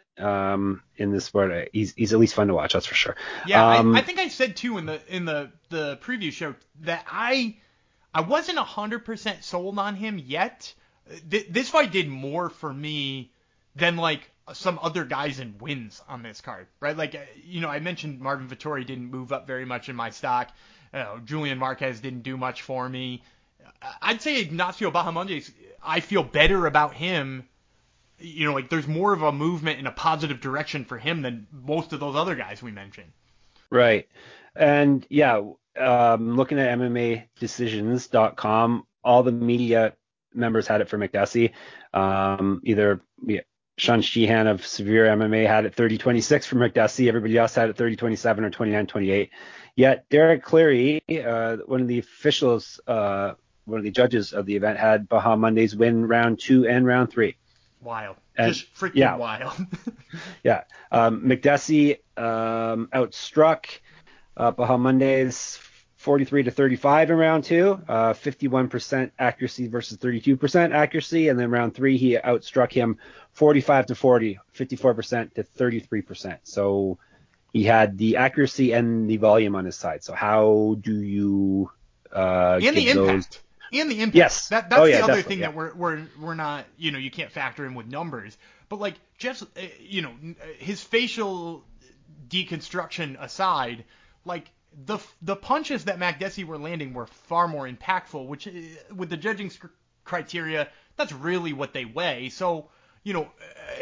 um, in this sport. He's he's at least fun to watch, that's for sure. Yeah, I, I Um, think I said too in the in the the preview show that I I wasn't one hundred percent sold on him yet. Th- this fight did more for me than like some other guys in wins on this card, right? Like, you know, I mentioned Marvin Vettori didn't move up very much in my stock. Uh, Julian Marquez didn't do much for me. I'd say Ignacio Bahamondes, I feel better about him. You know, like there's more of a movement in a positive direction for him than most of those other guys we mentioned. right. And yeah, um, looking at M M A decisions dot com, all the media members had it for McDusty. Um, either yeah, Sean Sheehan of Severe M M A had it thirty twenty-six for Makdessi. Everybody else had it thirty twenty-seven or twenty-nine twenty-eight. Yet Derek Cleary, uh, one of the officials, uh, one of the judges of the event, had Bahamondes win round two and round three. Wild. And, Just freaking yeah, wild. yeah. Um, Makdessi um, outstruck uh, Bahamondes forty-three to thirty-five in round two, uh, fifty-one percent accuracy versus thirty-two percent accuracy. And then round three, he outstruck him forty-five to forty, fifty-four percent to thirty-three percent. So he had the accuracy and the volume on his side. So how do you uh, and give the those? impact. And the impact. Yes. That, that's oh, yeah, the other definitely, thing yeah. that we're, we're, we're not, you know, you can't factor in with numbers. But, like, Jeff's, uh, you know, his facial deconstruction aside, like, the the punches that Makdessi were landing were far more impactful, which, uh, with the judging sc- criteria, that's really what they weigh. So, you know,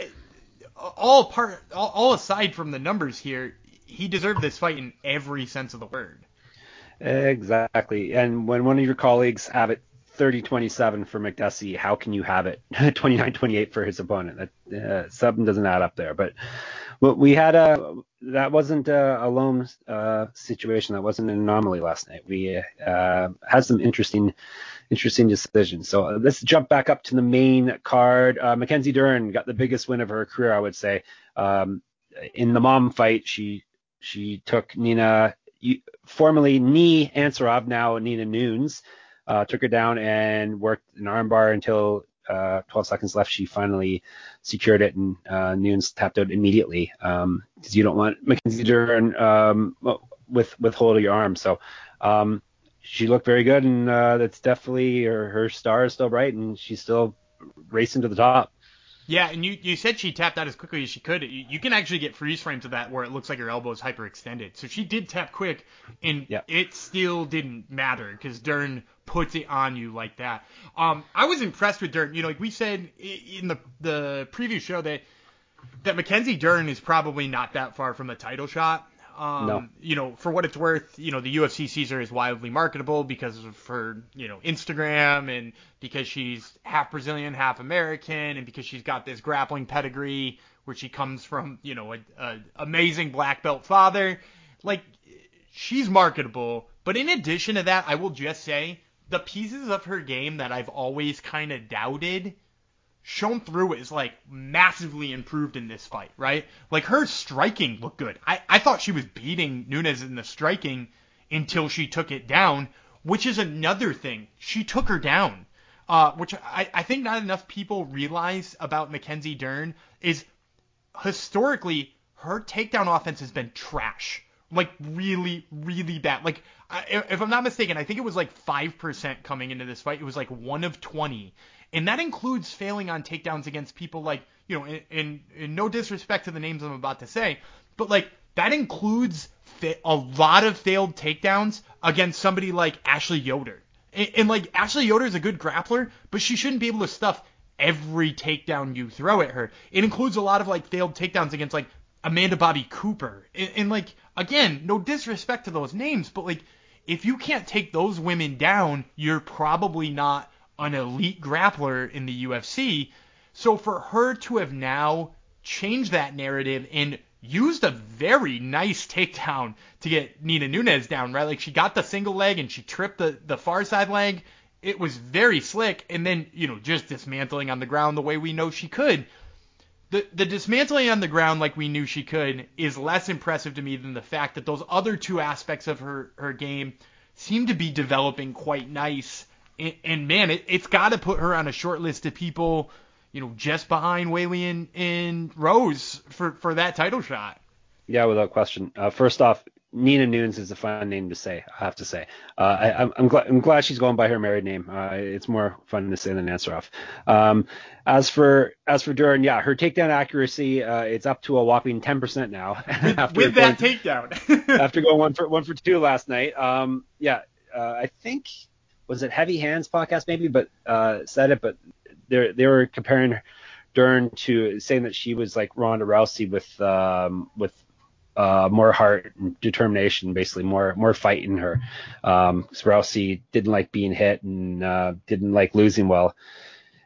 uh, all part, all, all aside from the numbers here, he deserved this fight in every sense of the word. Exactly. And when one of your colleagues have it thirty twenty-seven for Makdessi, how can you have it twenty-nine twenty-eight for his opponent? That, uh, something doesn't add up there. But well, we had a that wasn't a, a lone uh, situation. That wasn't an anomaly last night. We uh, had some interesting interesting decisions. So uh, let's jump back up to the main card. Uh, Mackenzie Dern got the biggest win of her career, I would say. Um, in the mom fight, she she took Nina, formerly Nee Ansarov, now Nina Nunes, uh, took her down and worked an armbar until uh, twelve seconds left. She finally secured it, and uh, Nunes tapped out immediately because um, you don't want Mackenzie Dern um, with with hold of your arm. So um, she looked very good, and uh, that's definitely her, her star is still bright, and she's still racing to the top. Yeah, and you, you said she tapped out as quickly as she could. You, you can actually get freeze frames of that where it looks like her elbow is hyperextended. So she did tap quick, and yeah. it still didn't matter because Dern puts it on you like that. Um, I was impressed with Dern. You know, like we said in the the preview show that that Mackenzie Dern is probably not that far from a title shot. Um, no. You know, for what it's worth, you know, the U F C sees her as wildly marketable because of her, you know, Instagram and because she's half Brazilian, half American, and because she's got this grappling pedigree where she comes from, you know, a, a amazing black belt father. Like, she's marketable. But in addition to that, I will just say the pieces of her game that I've always kind of doubted shown through is like massively improved in this fight, right? Like her striking looked good. I, I thought she was beating Nunes in the striking until she took it down, which is another thing. She took her down, uh, which I, I think not enough people realize about Mackenzie Dern is historically her takedown offense has been trash. Like really, really bad. Like I, if I'm not mistaken, I think it was like five percent coming into this fight. It was like one of twenty. And that includes failing on takedowns against people like, you know, in, in, in no disrespect to the names I'm about to say, but like that includes fa- a lot of failed takedowns against somebody like Ashley Yoder. And, and like Ashley Yoder is a good grappler, but she shouldn't be able to stuff every takedown you throw at her. It includes a lot of like failed takedowns against like Amanda Bobby Cooper. And, and like, again, no disrespect to those names, but like if you can't take those women down, you're probably not an elite grappler in the U F C. So for her to have now changed that narrative and used a very nice takedown to get Nina Nunes down, right? Like she got the single leg and she tripped the, the far side leg. It was very slick. And then, you know, just dismantling on the ground the way we know she could. The, the dismantling on the ground like we knew she could is less impressive to me than the fact that those other two aspects of her, her game seem to be developing quite nice. And, and man, it, it's got to put her on a short list of people, you know, just behind Weili and, and Rose for, for that title shot. Yeah, without question. Uh, first off, Nina Nunes is a fun name to say, I have to say. Uh, I, I'm, I'm, glad, I'm glad she's going by her married name. Uh, it's more fun to say than Ansarov. Um, as for as for Dern, yeah, her takedown accuracy, uh, it's up to a whopping ten percent now. With, after with going, that takedown. after going one for one for two last night. Um, yeah, uh, I think, was it Heavy Hands podcast maybe, but uh, said it, but they they were comparing Dern to saying that she was like Ronda Rousey with um, with uh, more heart and determination, basically more more fight in her. Um, 'cause Rousey didn't like being hit and uh, didn't like losing well.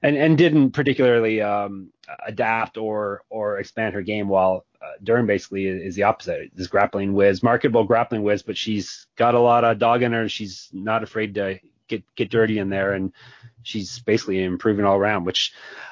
and and didn't particularly um, adapt or or expand her game. While uh, Dern basically is, is the opposite. This grappling whiz, marketable grappling whiz, but she's got a lot of dog in her. She's not afraid to get get dirty in there, and she's basically improving all around. Which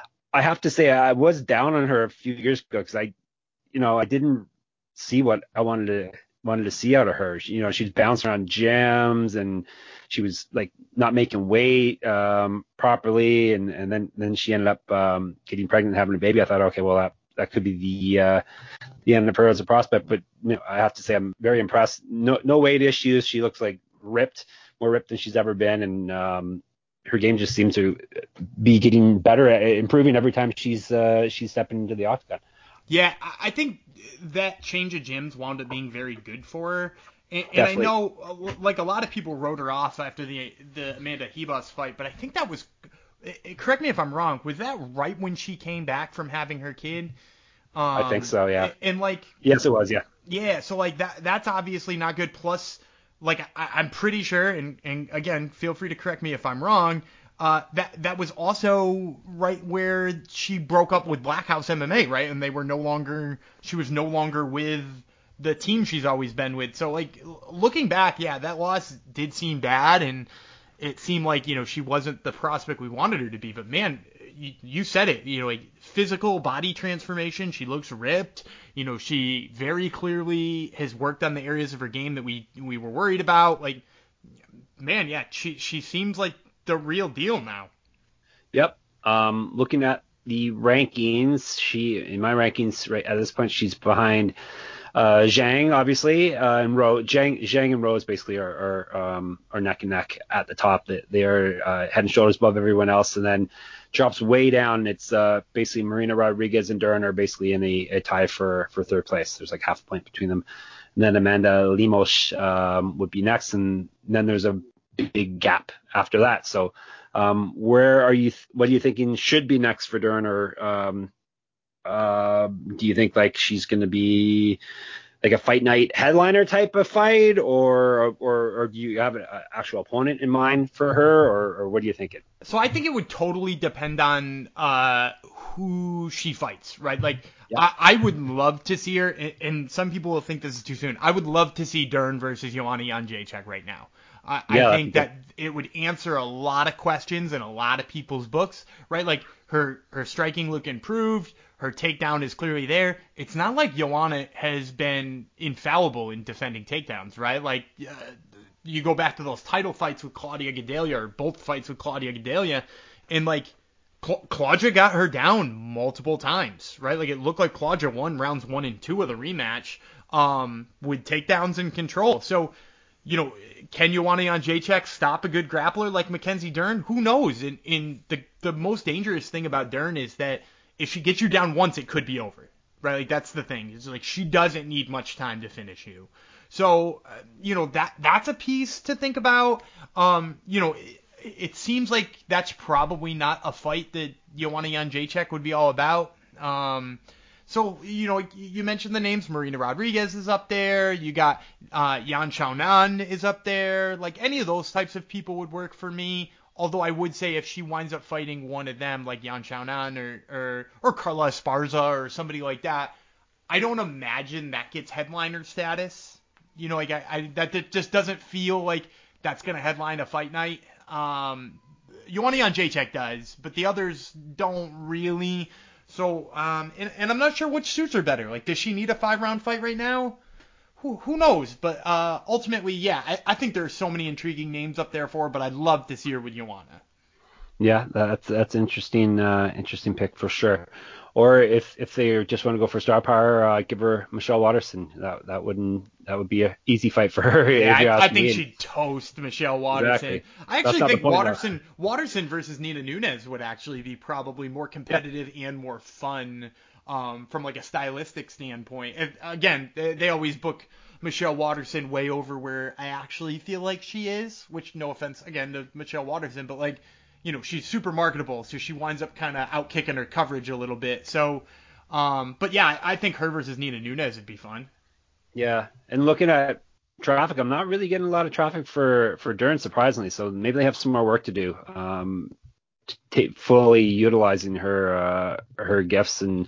I have to say, I was down on her a few years ago because I, you know, I didn't see what I wanted to wanted to see out of her. She, you know, she's bouncing around gyms and she was like not making weight um, properly, and and then then she ended up um, getting pregnant and having a baby. I thought, okay, well that that could be the uh, the end of her as a prospect. But you know, I have to say I'm very impressed. No no weight issues. She looks like ripped, more ripped than she's ever been, and um, her game just seems to be getting better, at improving every time she's uh, she's stepping into the octagon. Yeah, I think that change of gyms wound up being very good for her. And, and I Definitely. know, like, a lot of people wrote her off after the the Amanda Hebos fight, but I think that was, correct me if I'm wrong, was that right when she came back from having her kid? I think Um, so. Yeah. and, and like, Yes, it was. Yeah. yeah, so like that that's obviously not good. Plus, like I, I'm pretty sure, and and again, feel free to correct me if I'm wrong. Uh, that that was also right where she broke up with Black House M M A, right? And they were no longer, she was no longer with the team she's always been with. So like looking back, yeah, that loss did seem bad, and it seemed like, you know, she wasn't the prospect we wanted her to be. But man, you, you said it, you know, like physical body transformation. She looks ripped. You know, she very clearly has worked on the areas of her game that we we were worried about. Like, man, yeah, she she seems like the real deal now. Yep. Um, looking at the rankings, she in my rankings right at this point she's behind uh, Zhang, obviously, uh, and Rose. Zhang, Zhang and Rose basically are are, um, are neck and neck at the top. They, they are uh, head and shoulders above everyone else, and then drops way down. It's uh, basically Marina Rodriguez and Dern are basically in a, a tie for for third place. There's like half a point between them. And then Amanda Lemos um, would be next, and then there's a big gap after that. So, um, where are you? Th- what are you thinking should be next for Dern, or um, uh, do you think like she's going to be like a fight night headliner type of fight, or or, or do you have an actual opponent in mind for her, or, or what are you thinking? So I think it would totally depend on uh, who she fights, right? Like Yep. I, I would love to see her, and, and some people will think this is too soon. I would love to see Dern versus Joanna Jędrzejczyk right now. I, I Yeah, that'd be think good. that it would answer a lot of questions in a lot of people's books, right? Like her her striking look improved, her takedown is clearly there. It's not like Joanna has been infallible in defending takedowns, right? Like uh, you go back to those title fights with Claudia Gadelha, or both fights with Claudia Gadelha, and like Cla- Claudia got her down multiple times, right? Like it looked like Claudia won rounds one and two of the rematch um, with takedowns and control. So, you know, can Joanna Jędrzejczyk stop a good grappler like Mackenzie Dern? Who knows? And in the the most dangerous thing about Dern is that if she gets you down once, it could be over, right? Like that's the thing. It's like she doesn't need much time to finish you. So, uh, you know, that that's a piece to think about. Um, you know, it, it seems like that's probably not a fight that Joanna Jędrzejczyk would be all about. Um, so, you know, you mentioned the names. Marina Rodriguez is up there. You got uh, Yan Xiaonan is up there. Like, any of those types of people would work for me. Although I would say if she winds up fighting one of them, like Yan Xiaonan or, or, or Carla Esparza or somebody like that, I don't imagine that gets headliner status. You know, like I, I that, that just doesn't feel like that's gonna headline a fight night. Um, Joanna Jędrzejczyk does, but the others don't really. So, um, and, and I'm not sure which suits her better. Like, does she need a five round fight right now? Who who knows? But uh, ultimately, yeah, I, I think there's so many intriguing names up there for her, but I'd love to see her with Joanna. Yeah, that's that's interesting. Uh, interesting pick for sure. Or if if they just want to go for star power, uh, give her Michelle Waterson. That that wouldn't that would be a easy fight for her Yeah, if you I, I ask think me. And she'd toast Michelle Waterson. exactly. I That's actually not the think point though. Waterson Waterson versus Nina Nunes would actually be probably more Yeah. competitive and more fun um, from like a stylistic standpoint. And again, they, they always book Michelle Waterson way over where I actually feel like she is. Which, no offense again to Michelle Waterson, but like, you know, she's super marketable, so she winds up kind of out kicking her coverage a little bit. So, um, but yeah, I, I think her versus Nina Nunes would be fun. Yeah. And looking at traffic, I'm not really getting a lot of traffic for for Dern, surprisingly. So maybe they have some more work to do. Um, t- fully utilizing her uh, her gifts and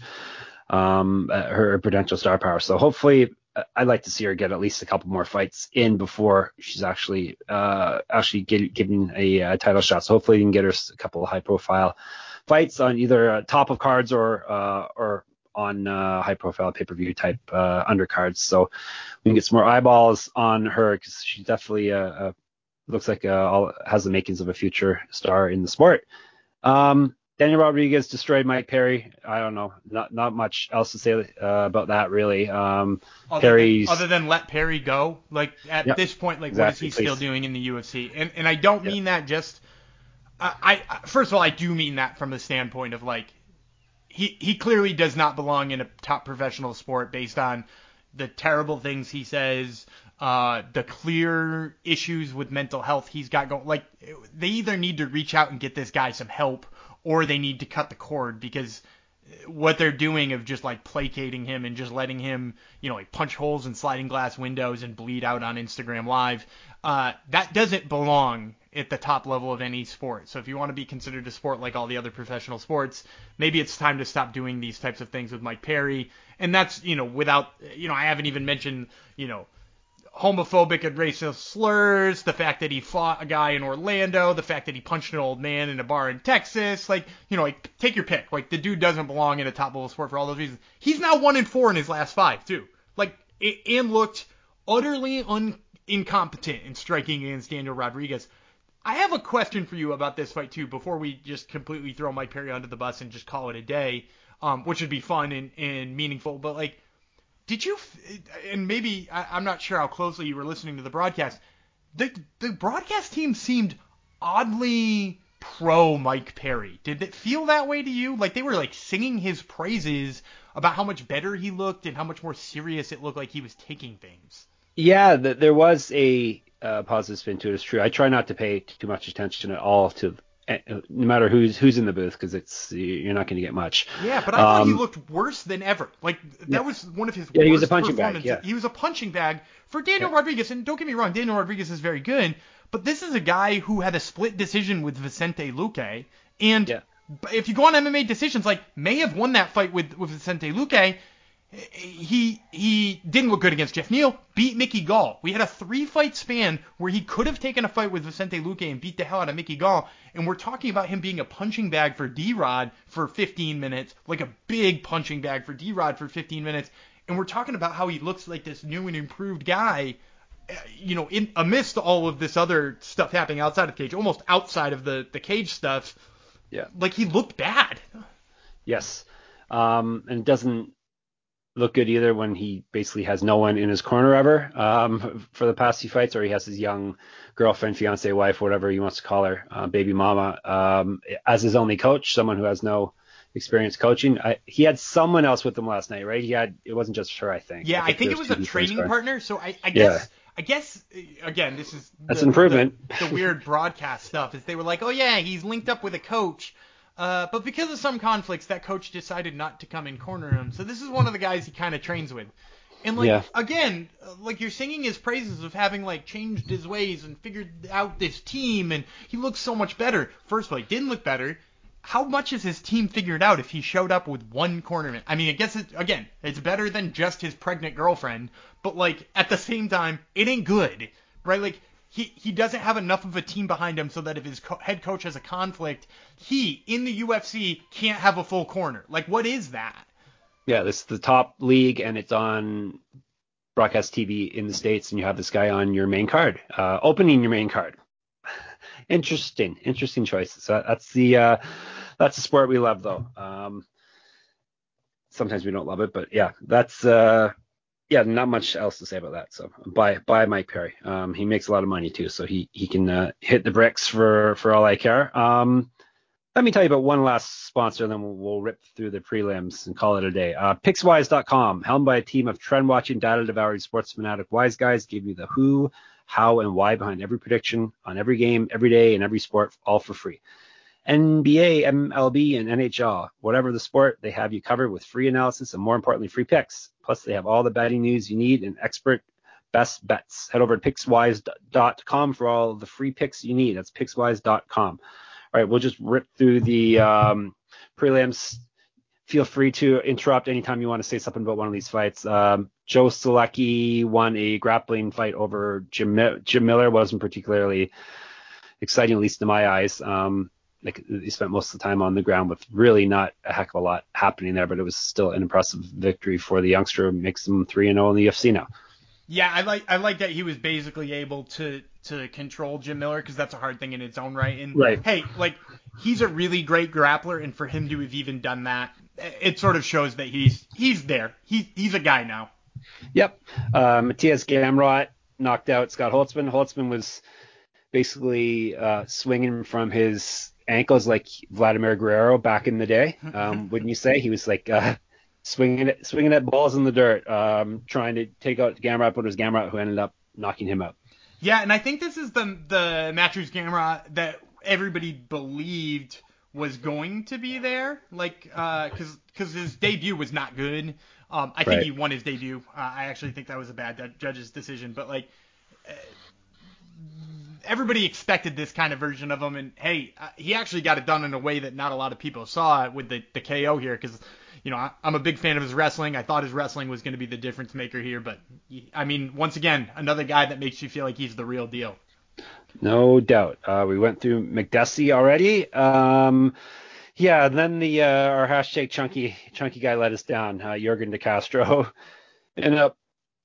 um, uh, her potential star power. So hopefully, I'd like to see her get at least a couple more fights in before she's actually uh, actually get, getting a, a title shot. So hopefully, you can get her a couple of high profile fights on either uh, top of cards or uh, or on uh, high profile pay per view type uh, undercards. So we can get some more eyeballs on her because she's definitely a, a looks like uh, all, has the makings of a future star in the sport. Um, Daniel Rodriguez destroyed Mike Perry. I don't know, not not much else to say uh, about that really. Um, Other Perry's than, other than let Perry go, like at yep, this point, like exactly, what is he please. still doing in the U F C? And and I don't Yep. mean that just. I, I first of all, I do mean that from the standpoint of like he he clearly does not belong in a top professional sport based on the terrible things he says, uh, the clear issues with mental health he's got going. Like they either need to reach out and get this guy some help, or they need to cut the cord because what they're doing of just like placating him and just letting him, you know, like punch holes in sliding glass windows and bleed out on Instagram Live, uh, that doesn't belong at the top level of any sport. So if you want to be considered a sport like all the other professional sports, maybe it's time to stop doing these types of things with Mike Perry. And that's, you know, without, you know, I haven't even mentioned, you know, homophobic and racist slurs, the fact that he fought a guy in Orlando, the fact that he punched an old man in a bar in Texas, like, you know, like, take your pick. Like, the dude doesn't belong in a top level sport for all those reasons. He's now one and four in his last five, too. Like, and looked utterly un- incompetent in striking against Daniel Rodriguez. I have a question for you about this fight, too, before we just completely throw Mike Perry under the bus and just call it a day, um, which would be fun and, and meaningful, but, like, did you, and maybe, I'm not sure how closely you were listening to the broadcast, the the broadcast team seemed oddly pro Mike Perry. Did it feel that way to you? Like they were like singing his praises about how much better he looked and how much more serious it looked like he was taking things. Yeah, th- there was a uh, positive spin to it. It's true. I try not to pay too much attention at all to uh, no matter who's who's in the booth because it's you're not going to get much. Yeah, but I thought he Um, looked worse than ever. Like that yeah, was one of his yeah, he was a worst punching bag. performances. Yeah, He was a punching bag for Daniel yeah, Rodriguez. And don't get me wrong, Daniel Rodriguez is very good, but this is a guy who had a split decision with Vicente Luque. And yeah. if you go on M M A decisions, like may have won that fight with with Vicente Luque. He he didn't look good against Jeff Neal, beat Mickey Gall. We had a three-fight span where he could have taken a fight with Vicente Luque and beat the hell out of Mickey Gall, and we're talking about him being a punching bag for D-Rod for fifteen minutes, like a big punching bag for D-Rod for fifteen minutes, and we're talking about how he looks like this new and improved guy, you know, in amidst all of this other stuff happening outside of the cage, almost outside of the, the cage stuff. Yeah. Like, he looked bad. Yes. Um, and it doesn't look good either when he basically has no one in his corner ever um, for the past few fights, or he has his young girlfriend, fiance, wife, whatever he wants to call her, uh, baby mama, um, as his only coach, someone who has no experience coaching. I, he had someone else with him last night, right? He had it wasn't just her, I think. Yeah, I I think, think it was a training partner. So I, I guess, yeah, I guess, again, this is that's the, an improvement. the, the weird broadcast stuff. Is they were like, oh yeah, he's linked up with a coach, uh, but because of some conflicts, that coach decided not to come and corner him. So this is one of the guys he kind of trains with. And like Yeah, again, like you're singing his praises of having like changed his ways and figured out this team, and he looks so much better. First of all, he didn't look better. How much is his team figured out if he showed up with one cornerman? I mean, I guess it, again, it's better than just his pregnant girlfriend, but like at the same time, it ain't good, right? Like he he doesn't have enough of a team behind him so that if his co- head coach has a conflict, he in the U F C can't have a full corner. Like what is that? yeah. This is the top league, and it's on broadcast T V in the States, and you have this guy on your main card, uh, opening your main card. Interesting, interesting choice. So that's the uh, that's the sport we love, though. Um, sometimes we don't love it, but yeah, that's uh, yeah, not much else to say about that. So buy buy Mike Perry. Um, he makes a lot of money too, so he he can uh, hit the bricks for for all I care. Um, let me tell you about one last sponsor, and then we'll, we'll rip through the prelims and call it a day. Uh, Pickswise dot com, helmed by a team of trend-watching, data-devouring, sports fanatic wise guys, give you the who, how, and why behind every prediction on every game, every day, and every sport, all for free. N B A, M L B, and N H L, whatever the sport, they have you covered with free analysis and, more importantly, free picks. Plus, they have all the betting news you need and expert best bets. Head over to Pickswise dot com for all the free picks you need. That's Pickswise dot com. All right, we'll just rip through the um, prelims. Feel free to interrupt anytime you want to say something about one of these fights. Um, Joe Solecki won a grappling fight over Jim, Jim Miller. Wasn't particularly exciting, at least in my eyes. Um, like he spent most of the time on the ground with really not a heck of a lot happening there, but it was still an impressive victory for the youngster. Makes him three and oh in the U F C now. Yeah, I like I like that he was basically able to to control Jim Miller, because that's a hard thing in its own right. And right. hey, like, he's a really great grappler, and for him to have even done that, it sort of shows that he's he's there. He's he's a guy now. Yep. Uh, Matthias Gamrot knocked out Scott Holtzman. Holtzman was basically uh, swinging from his ankles like Vladimir Guerrero back in the day. Um, wouldn't you say? He was like uh, swinging at, swinging at balls in the dirt, um, trying to take out Gamrot, but it was Gamrot who ended up knocking him out. Yeah, and I think this is the the Matthews Gamrot that everybody believed was going to be there, like, uh, because because his debut was not good. Um, I think Right. he won his debut. Uh, I actually think that was a bad judge's decision, but like, uh, everybody expected this kind of version of him, and hey, uh, he actually got it done in a way that not a lot of people saw with the the K O here, because, you know, I, I'm a big fan of his wrestling. I thought his wrestling was going to be the difference maker here, but I mean, once again, another guy that makes you feel like he's the real deal. No doubt. Uh, we went through McDessie already. Um, yeah, and then the uh, our hashtag chunky chunky guy let us down. Uh, Jurgen De Castro. And uh,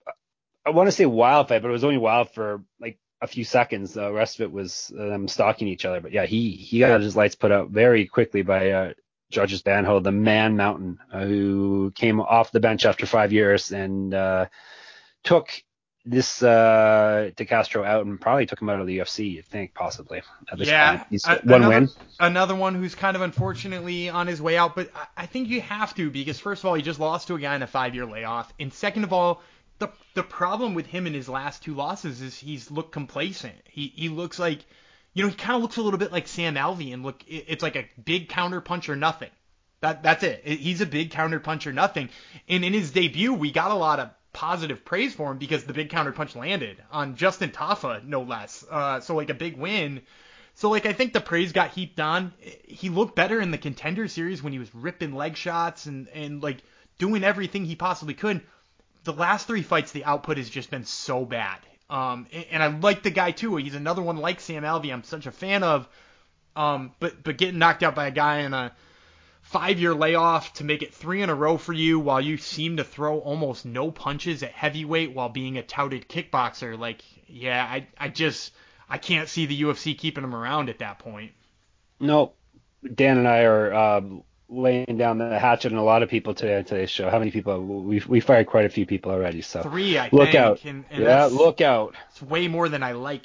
I want to say wild fight, but it was only wild for like a few seconds. The rest of it was them stalking each other. But yeah, he he got his lights put out very quickly by uh, Georges Banho, the Man Mountain, uh, who came off the bench after five years and uh, took this uh, De Castro out and probably took him out of the U F C, you think, possibly at this Yeah, point. He's a- one another win. another one who's kind of unfortunately on his way out, but I, I think you have to, because first of all, he just lost to a guy in a five-year layoff, and second of all, the the problem with him in his last two losses is he's looked complacent. He he looks like, you know, he kind of looks a little bit like Sam Alvey, and look, it, it's like a big counter punch or nothing. That that's it. It- He's a big counter punch or nothing. And in his debut, we got a lot of positive praise for him because the big counter punch landed on Justin Tafa, no less. Uh, so like a big win. So like I think the praise got heaped on. He looked better in the Contender Series when he was ripping leg shots and and like doing everything he possibly could. The last three fights, the output has just been so bad. Um, and, and I like the guy too. He's another one like Sam Alvey. I'm such a fan of. Um, but but getting knocked out by a guy in a five-year layoff to make it three in a row for you, while you seem to throw almost no punches at heavyweight while being a touted kickboxer. Like, yeah, I I just I can't see the U F C keeping him around at that point. No, Dan and I are um, laying down the hatchet on a lot of people today on today's show. How many people? We we fired quite a few people already. So Three, I look out. think, and, and Yeah, that's look out. it's way more than I like.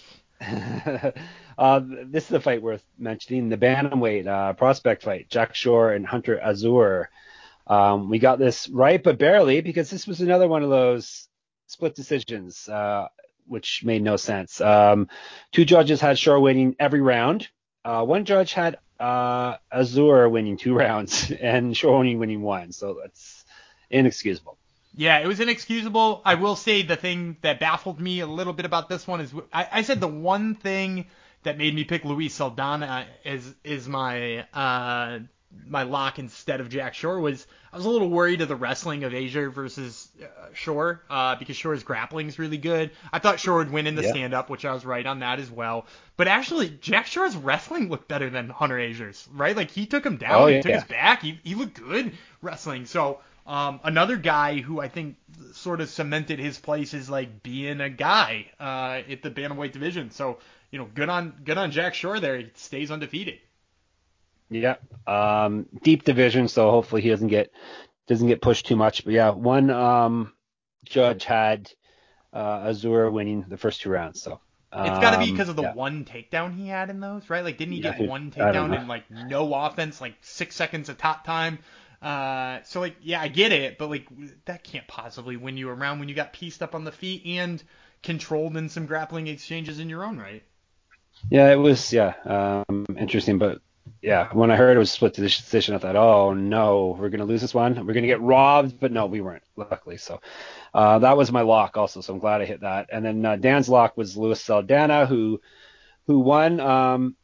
uh, this is a fight worth mentioning. The bantamweight uh, prospect fight, Jack Shore and Hunter Azur. Um, we got this right, but barely, because this was another one of those split decisions, uh, which made no sense. Um, two judges had Shore winning every round. Uh, one judge had uh, Azur winning two rounds and Shore only winning one. So that's inexcusable. Yeah, it was inexcusable. I will say the thing that baffled me a little bit about this one is I, I said the one thing that made me pick Luis Saldana is is my uh, my lock instead of Jack Shore was I was a little worried of the wrestling of Asia versus uh, Shore uh, because Shore's grappling is really good. I thought Shore would win in the Yeah. stand up, which I was right on that as well. But actually, Jack Shore's wrestling looked better than Hunter Azur's, right? Like he took him down, Oh, he yeah. took his back, he he looked good wrestling. So. Um, another guy who I think sort of cemented his place as like being a guy uh, at the bantamweight division. So you know, good on good on Jack Shore there. He stays undefeated. Yeah. Um, deep division, so hopefully he doesn't get doesn't get pushed too much. But yeah, one um, judge had uh, Azur winning the first two rounds. So It's got to be um, because of the yeah, one takedown he had in those, right? Like, didn't he yeah, get one I don't takedown know. and like no offense, like six seconds of top time? Uh, so like, yeah, I get it, but like that can't possibly win you around when you got pieced up on the feet and controlled in some grappling exchanges in your own right. Yeah, it was yeah um, interesting, but yeah, when I heard it was split decision, I thought, oh no, we're gonna lose this one. We're gonna get robbed, but no, we weren't, luckily. So uh, that was my lock also. So I'm glad I hit that. And then uh, Dan's lock was Luis Saldana, who who won. Um,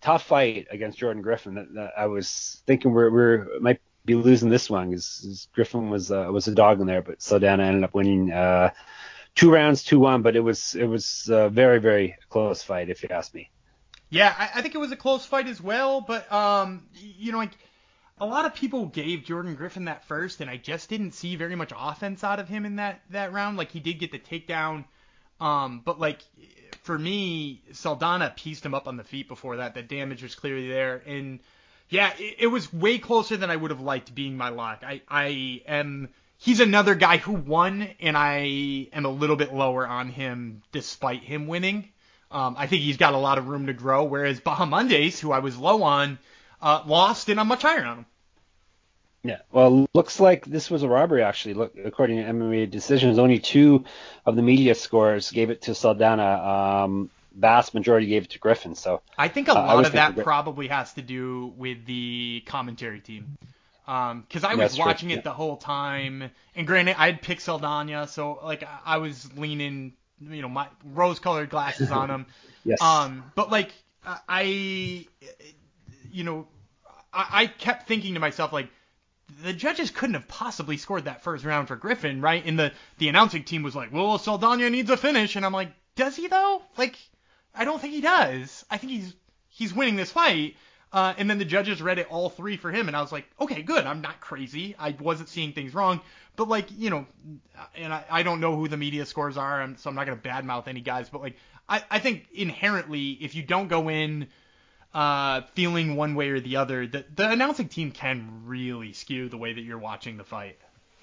tough fight against Jordan Griffin. That, that I was thinking we're we're might be losing this one because Griffin was uh, was a dog in there, but Saldana ended up winning uh, two rounds, two one. But it was it was a very very close fight, if you ask me. Yeah, I, I think it was a close fight as well, but um, you know, like a lot of people gave Jordan Griffin that first, and I just didn't see very much offense out of him in that that round. Like he did get the takedown, um, but like for me, Saldana pieced him up on the feet before that. The damage was clearly there, and yeah, it, it was way closer than I would have liked being my lock. I I am. He's another guy who won, and I am a little bit lower on him despite him winning. Um, I think he's got a lot of room to grow, whereas Bahamondes, who I was low on, uh, lost, and I'm much higher on him. Yeah, well, looks like this was a robbery, actually. Look, according to M M A Decisions, only two of the media scores gave it to Saldana. Um, vast majority gave it to Griffin. So I think a uh, I lot was of that thinking, probably has to do with the commentary team. Um, cause I yeah, was that's true. watching it Yeah. the whole time, and granted, I'd picked Saldana, so like I I was leaning, you know, my rose-colored glasses on him. Yes. Um, but like I, you know, I, I kept thinking to myself like, the judges couldn't have possibly scored that first round for Griffin, right? And the the announcing team was like, well, Saldana needs a finish, and I'm like, does he though? Like, I don't think he does. I think he's he's winning this fight. Uh, and then the judges read it all three for him, and I was like, okay, good. I'm not crazy. I wasn't seeing things wrong. But like, you know, and I, I don't know who the media scores are, so I'm not gonna badmouth any guys. But like, I, I think inherently, if you don't go in uh, feeling one way or the other, the, the announcing team can really skew the way that you're watching the fight.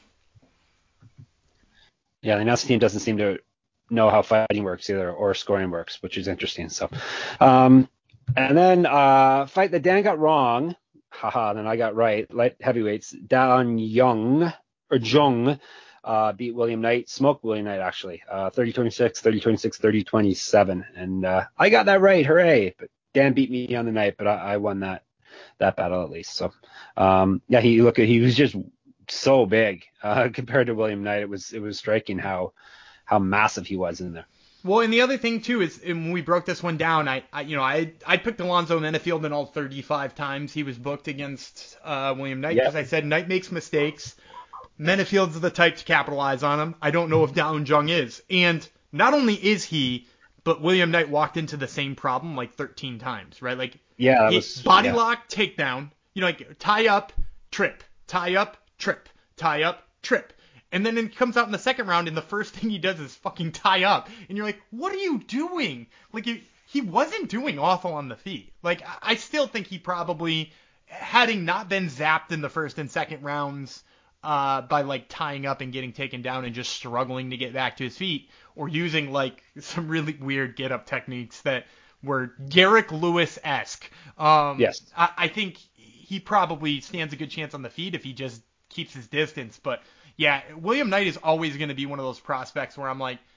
Yeah, the announcing team doesn't seem to know how fighting works either, or scoring works, which is interesting. So, um, and then uh, fight that Dan got wrong, haha, then I got right. Light heavyweights, Dan Young or Jung uh, beat William Knight, smoked William Knight actually, uh, thirty twenty-six, thirty twenty-six, thirty twenty-seven, and uh, I got that right, hooray! But Dan beat me on the night, but I, I won that that battle at least. So, um, yeah, he look he was just so big uh, compared to William Knight. It was it was striking how how massive he was in there. Well, and the other thing too is and when we broke this one down, I, I you know I I picked Alonzo Menefield in all thirty-five times he was booked against uh, William Knight Yeah, because I said Knight makes mistakes. Menefield's the type to capitalize on him. I don't know if Dao Jung is, and not only is he, but William Knight walked into the same problem like thirteen times, right? Like yeah, that he, was body yeah, lock, takedown, you know, like tie up, trip, tie up, trip, tie up, trip. And then it comes out in the second round, and the first thing he does is fucking tie up. And you're like, what are you doing? Like, he, he wasn't doing awful on the feet. Like, I, I still think he probably, having not been zapped in the first and second rounds uh, by, like, tying up and getting taken down and just struggling to get back to his feet, or using, like, some really weird get-up techniques that were Garrick Lewis-esque, um, yes. I, I think he probably stands a good chance on the feet if he just keeps his distance. But yeah, William Knight is always going to be one of those prospects where I'm like,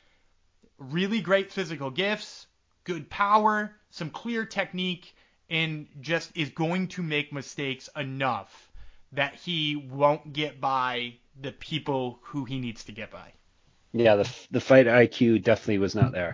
really great physical gifts, good power, some clear technique, and just is going to make mistakes enough that he won't get by the people who he needs to get by. Yeah, the the fight I Q definitely was not there.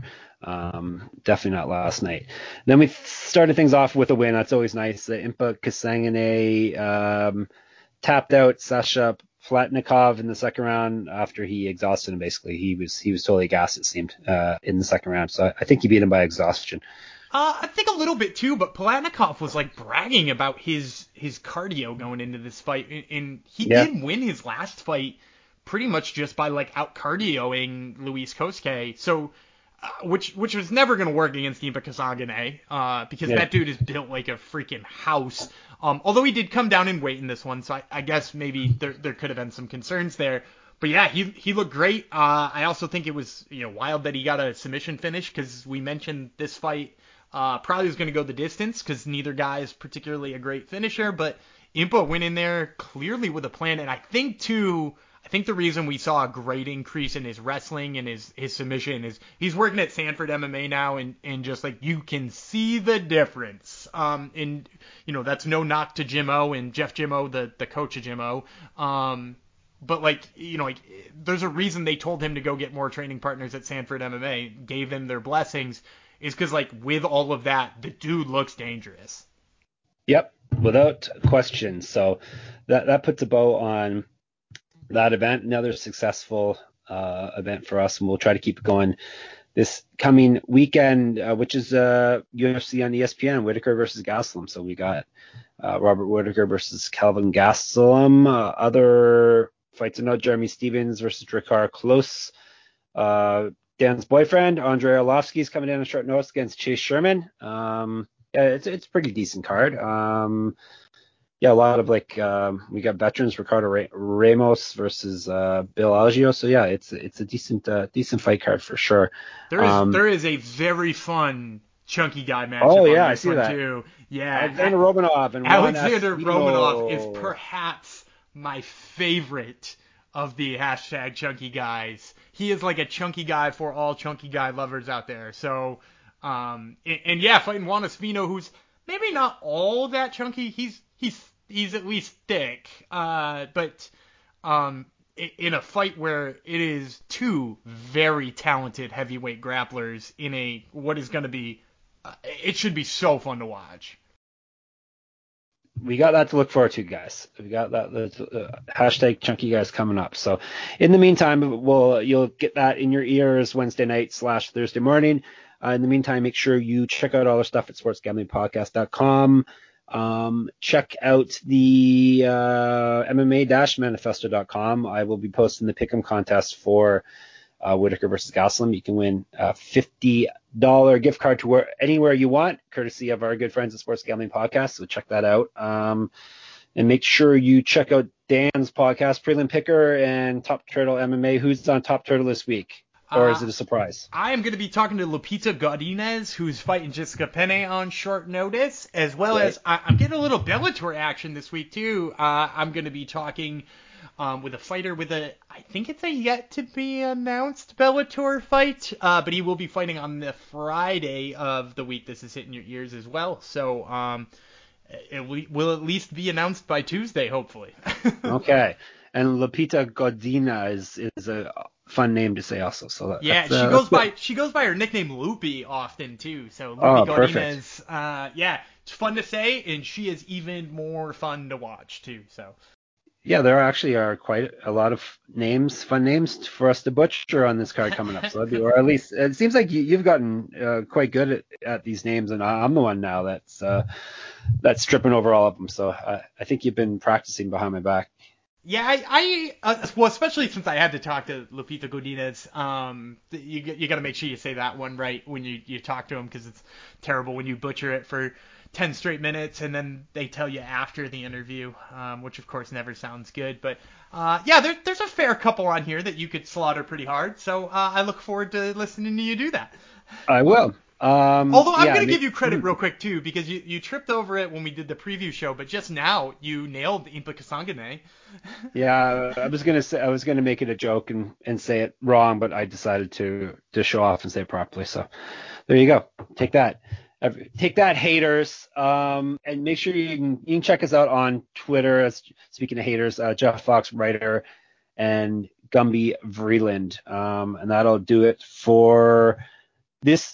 Um, definitely not last night. Then we started things off with a win. That's always nice. The Impa Kasangane um, tapped out Sasha Platnikov in the second round after he exhausted him. Basically, he was he was totally gassed. It seemed uh, in the second round. So I, I think he beat him by exhaustion. Uh, I think a little bit too, but Palatnikov was like bragging about his his cardio going into this fight, and, and he Yeah, did win his last fight pretty much just by like out cardioing Luis Kosuke. So, uh, which which was never gonna work against Impa Kasagane, uh, because yeah. that dude is built like a freaking house. Um, although he did come down in weight in this one, so I, I guess maybe there there could have been some concerns there. But yeah, he he looked great. Uh, I also think it was you know wild that he got a submission finish because we mentioned this fight uh, probably was going to go the distance because neither guy is particularly a great finisher. But Impa went in there clearly with a plan, and I think too. I think the reason we saw a great increase in his wrestling and his, his submission is he's working at Sanford M M A now, and, and just like you can see the difference. Um, and you know that's no knock to Jim O and Jeff Jim O, the the coach of Jim O. Um, but like you know, like there's a reason they told him to go get more training partners at Sanford M M A, gave them their blessings. is because, like, with all of that, the dude looks dangerous. Yep, without question. So that that puts a bow on that event. Another successful uh, event for us, and we'll try to keep it going this coming weekend, uh, which is uh, U F C on E S P N, Whitaker versus Gastelum. So we got uh, Robert Whitaker versus Kelvin Gastelum. Uh, other fights to note: Jeremy Stevens versus Drakkar Klose. Uh, Dan's boyfriend, Andrei Arlovsky, is coming in on short notice against Chase Sherman. Um, yeah, it's it's a pretty decent card. Um, yeah, a lot of like um, we got veterans, Ricardo Ra- Ramos versus uh, Bill Algeo. So yeah, it's it's a decent uh, decent fight card for sure. There is Um, there is a very fun chunky guy oh matchup yeah, on I this see one that. too. Yeah, Alexander Romanov and Juan Alexander Romanov is Espino. perhaps my favorite of the hashtag chunky guys. He is like a chunky guy for all chunky guy lovers out there. So, um, and, and yeah, fighting Juan Espino, who's maybe not all that chunky. He's he's he's at least thick. Uh, but um, i- in a fight where it is two very talented heavyweight grapplers in a what is going to be, uh, it should be so fun to watch. We got that to look forward to, guys. We got that uh, hashtag chunky guys coming up. So in the meantime, we'll you'll get that in your ears Wednesday night slash Thursday morning. Uh, in the meantime, make sure you check out all our stuff at sports gambling podcast dot com. Um, check out the uh, M M A manifesto dot com. I will be posting the pick'em contest for uh, Whitaker versus Gastelum. You can win a fifty dollars gift card to where, anywhere you want, courtesy of our good friends at Sports Gambling Podcast. So check that out. Um, and make sure you check out Dan's podcast, Prelim Picker and Top Turtle M M A. Who's on Top Turtle this week? Or is Uh, it a surprise? I am going to be talking to Lupita Godinez, who's fighting Jessica Penne on short notice, as well Right. as I, I'm getting a little Bellator action this week too. Uh, I'm going to be talking um, with a fighter with a, I think it's a yet to be announced Bellator fight, uh, but he will be fighting on the Friday of the week this is hitting your ears as well. So um, it will at least be announced by Tuesday, hopefully. Okay. And Lupita Godina is is a fun name to say also. So that, Yeah, that's, she uh, goes that's by good. she goes by her nickname Loopy often too. So Loopy Oh, Godinez, uh, yeah, it's fun to say, and she is even more fun to watch too. So Yeah, there actually are quite a lot of names, fun names for us to butcher on this card coming up. So that'd be, or at least it seems like you, you've gotten uh, quite good at, at these names, and I- I'm the one now that's uh, that's tripping over all of them. So I, I think you've been practicing behind my back. yeah, I, I uh, well, especially since I had to talk to Lupita Godinez, um, you you got to make sure you say that one right when you you talk to him, because it's terrible when you butcher it for ten straight minutes and then they tell you after the interview, um, which of course never sounds good. But uh, yeah, there, there's a fair couple on here that you could slaughter pretty hard. So uh, I look forward to listening to you do that. I will. Um, Although I'm yeah, going to I mean- give you credit real quick too, because you, you tripped over it when we did the preview show, but just now you nailed Impa Kasangane. Yeah, I was gonna say I was gonna make it a joke and, and say it wrong, but I decided to to show off and say it properly. So there you go. Take that. Every- Take that, haters. Um, and make sure you can you can check us out on Twitter. As speaking of haters, uh, Jeff Fox writer and Gumby Vreeland. Um, and that'll do it for this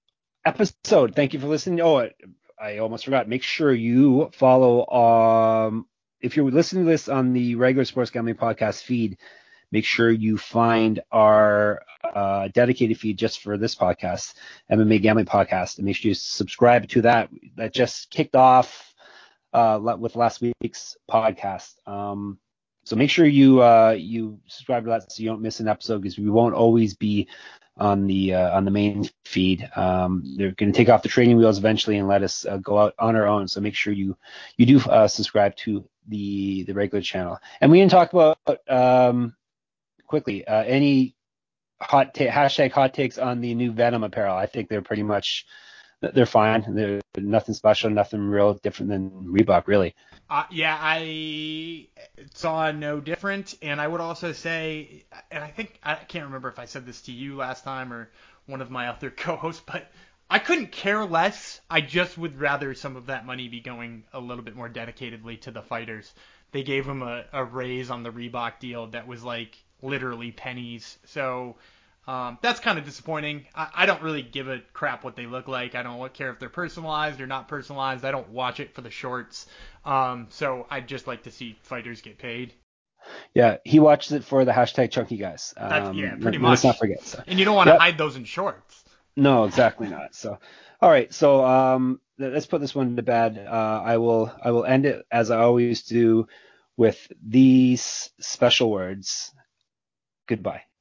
episode. Thank you for listening. Oh, I, I almost forgot. Make sure you follow. Um, if you're listening to this on the regular Sports Gambling Podcast feed, make sure you find our uh, dedicated feed just for this podcast, M M A Gambling Podcast, and make sure you subscribe to that. That just kicked off uh, with last week's podcast. Um, so make sure you uh, you subscribe to that so you don't miss an episode, because we won't always be on the uh, on the main feed. Um, they're going to take off the training wheels eventually and let us uh, go out on our own. So make sure you you do uh, subscribe to the the regular channel. And we didn't talk about um, quickly uh, any hot ta- hashtag hot takes on the new Venom apparel. I think they're pretty much they're fine. They're nothing special, nothing real different than Reebok, really. Uh, yeah, I saw no different, and I would also say, and I think I can't remember if I said this to you last time or one of my other co-hosts, but I couldn't care less. I just would rather some of that money be going a little bit more dedicatedly to the fighters. They gave them a, a raise on the Reebok deal that was like literally pennies. So Um, that's kind of disappointing. I, I don't really give a crap what they look like. I don't care if they're personalized or not personalized. I don't watch it for the shorts. Um, so I'd just like to see fighters get paid. Yeah, he watches it for the hashtag chunky guys. That's yeah, Um, pretty let, let us not much. forget. So, And you don't want to yep. hide those in shorts. No, exactly not. So, all right. So, um, th- let's put this one to bed. Uh, I will, I will end it as I always do with these special words. Goodbye.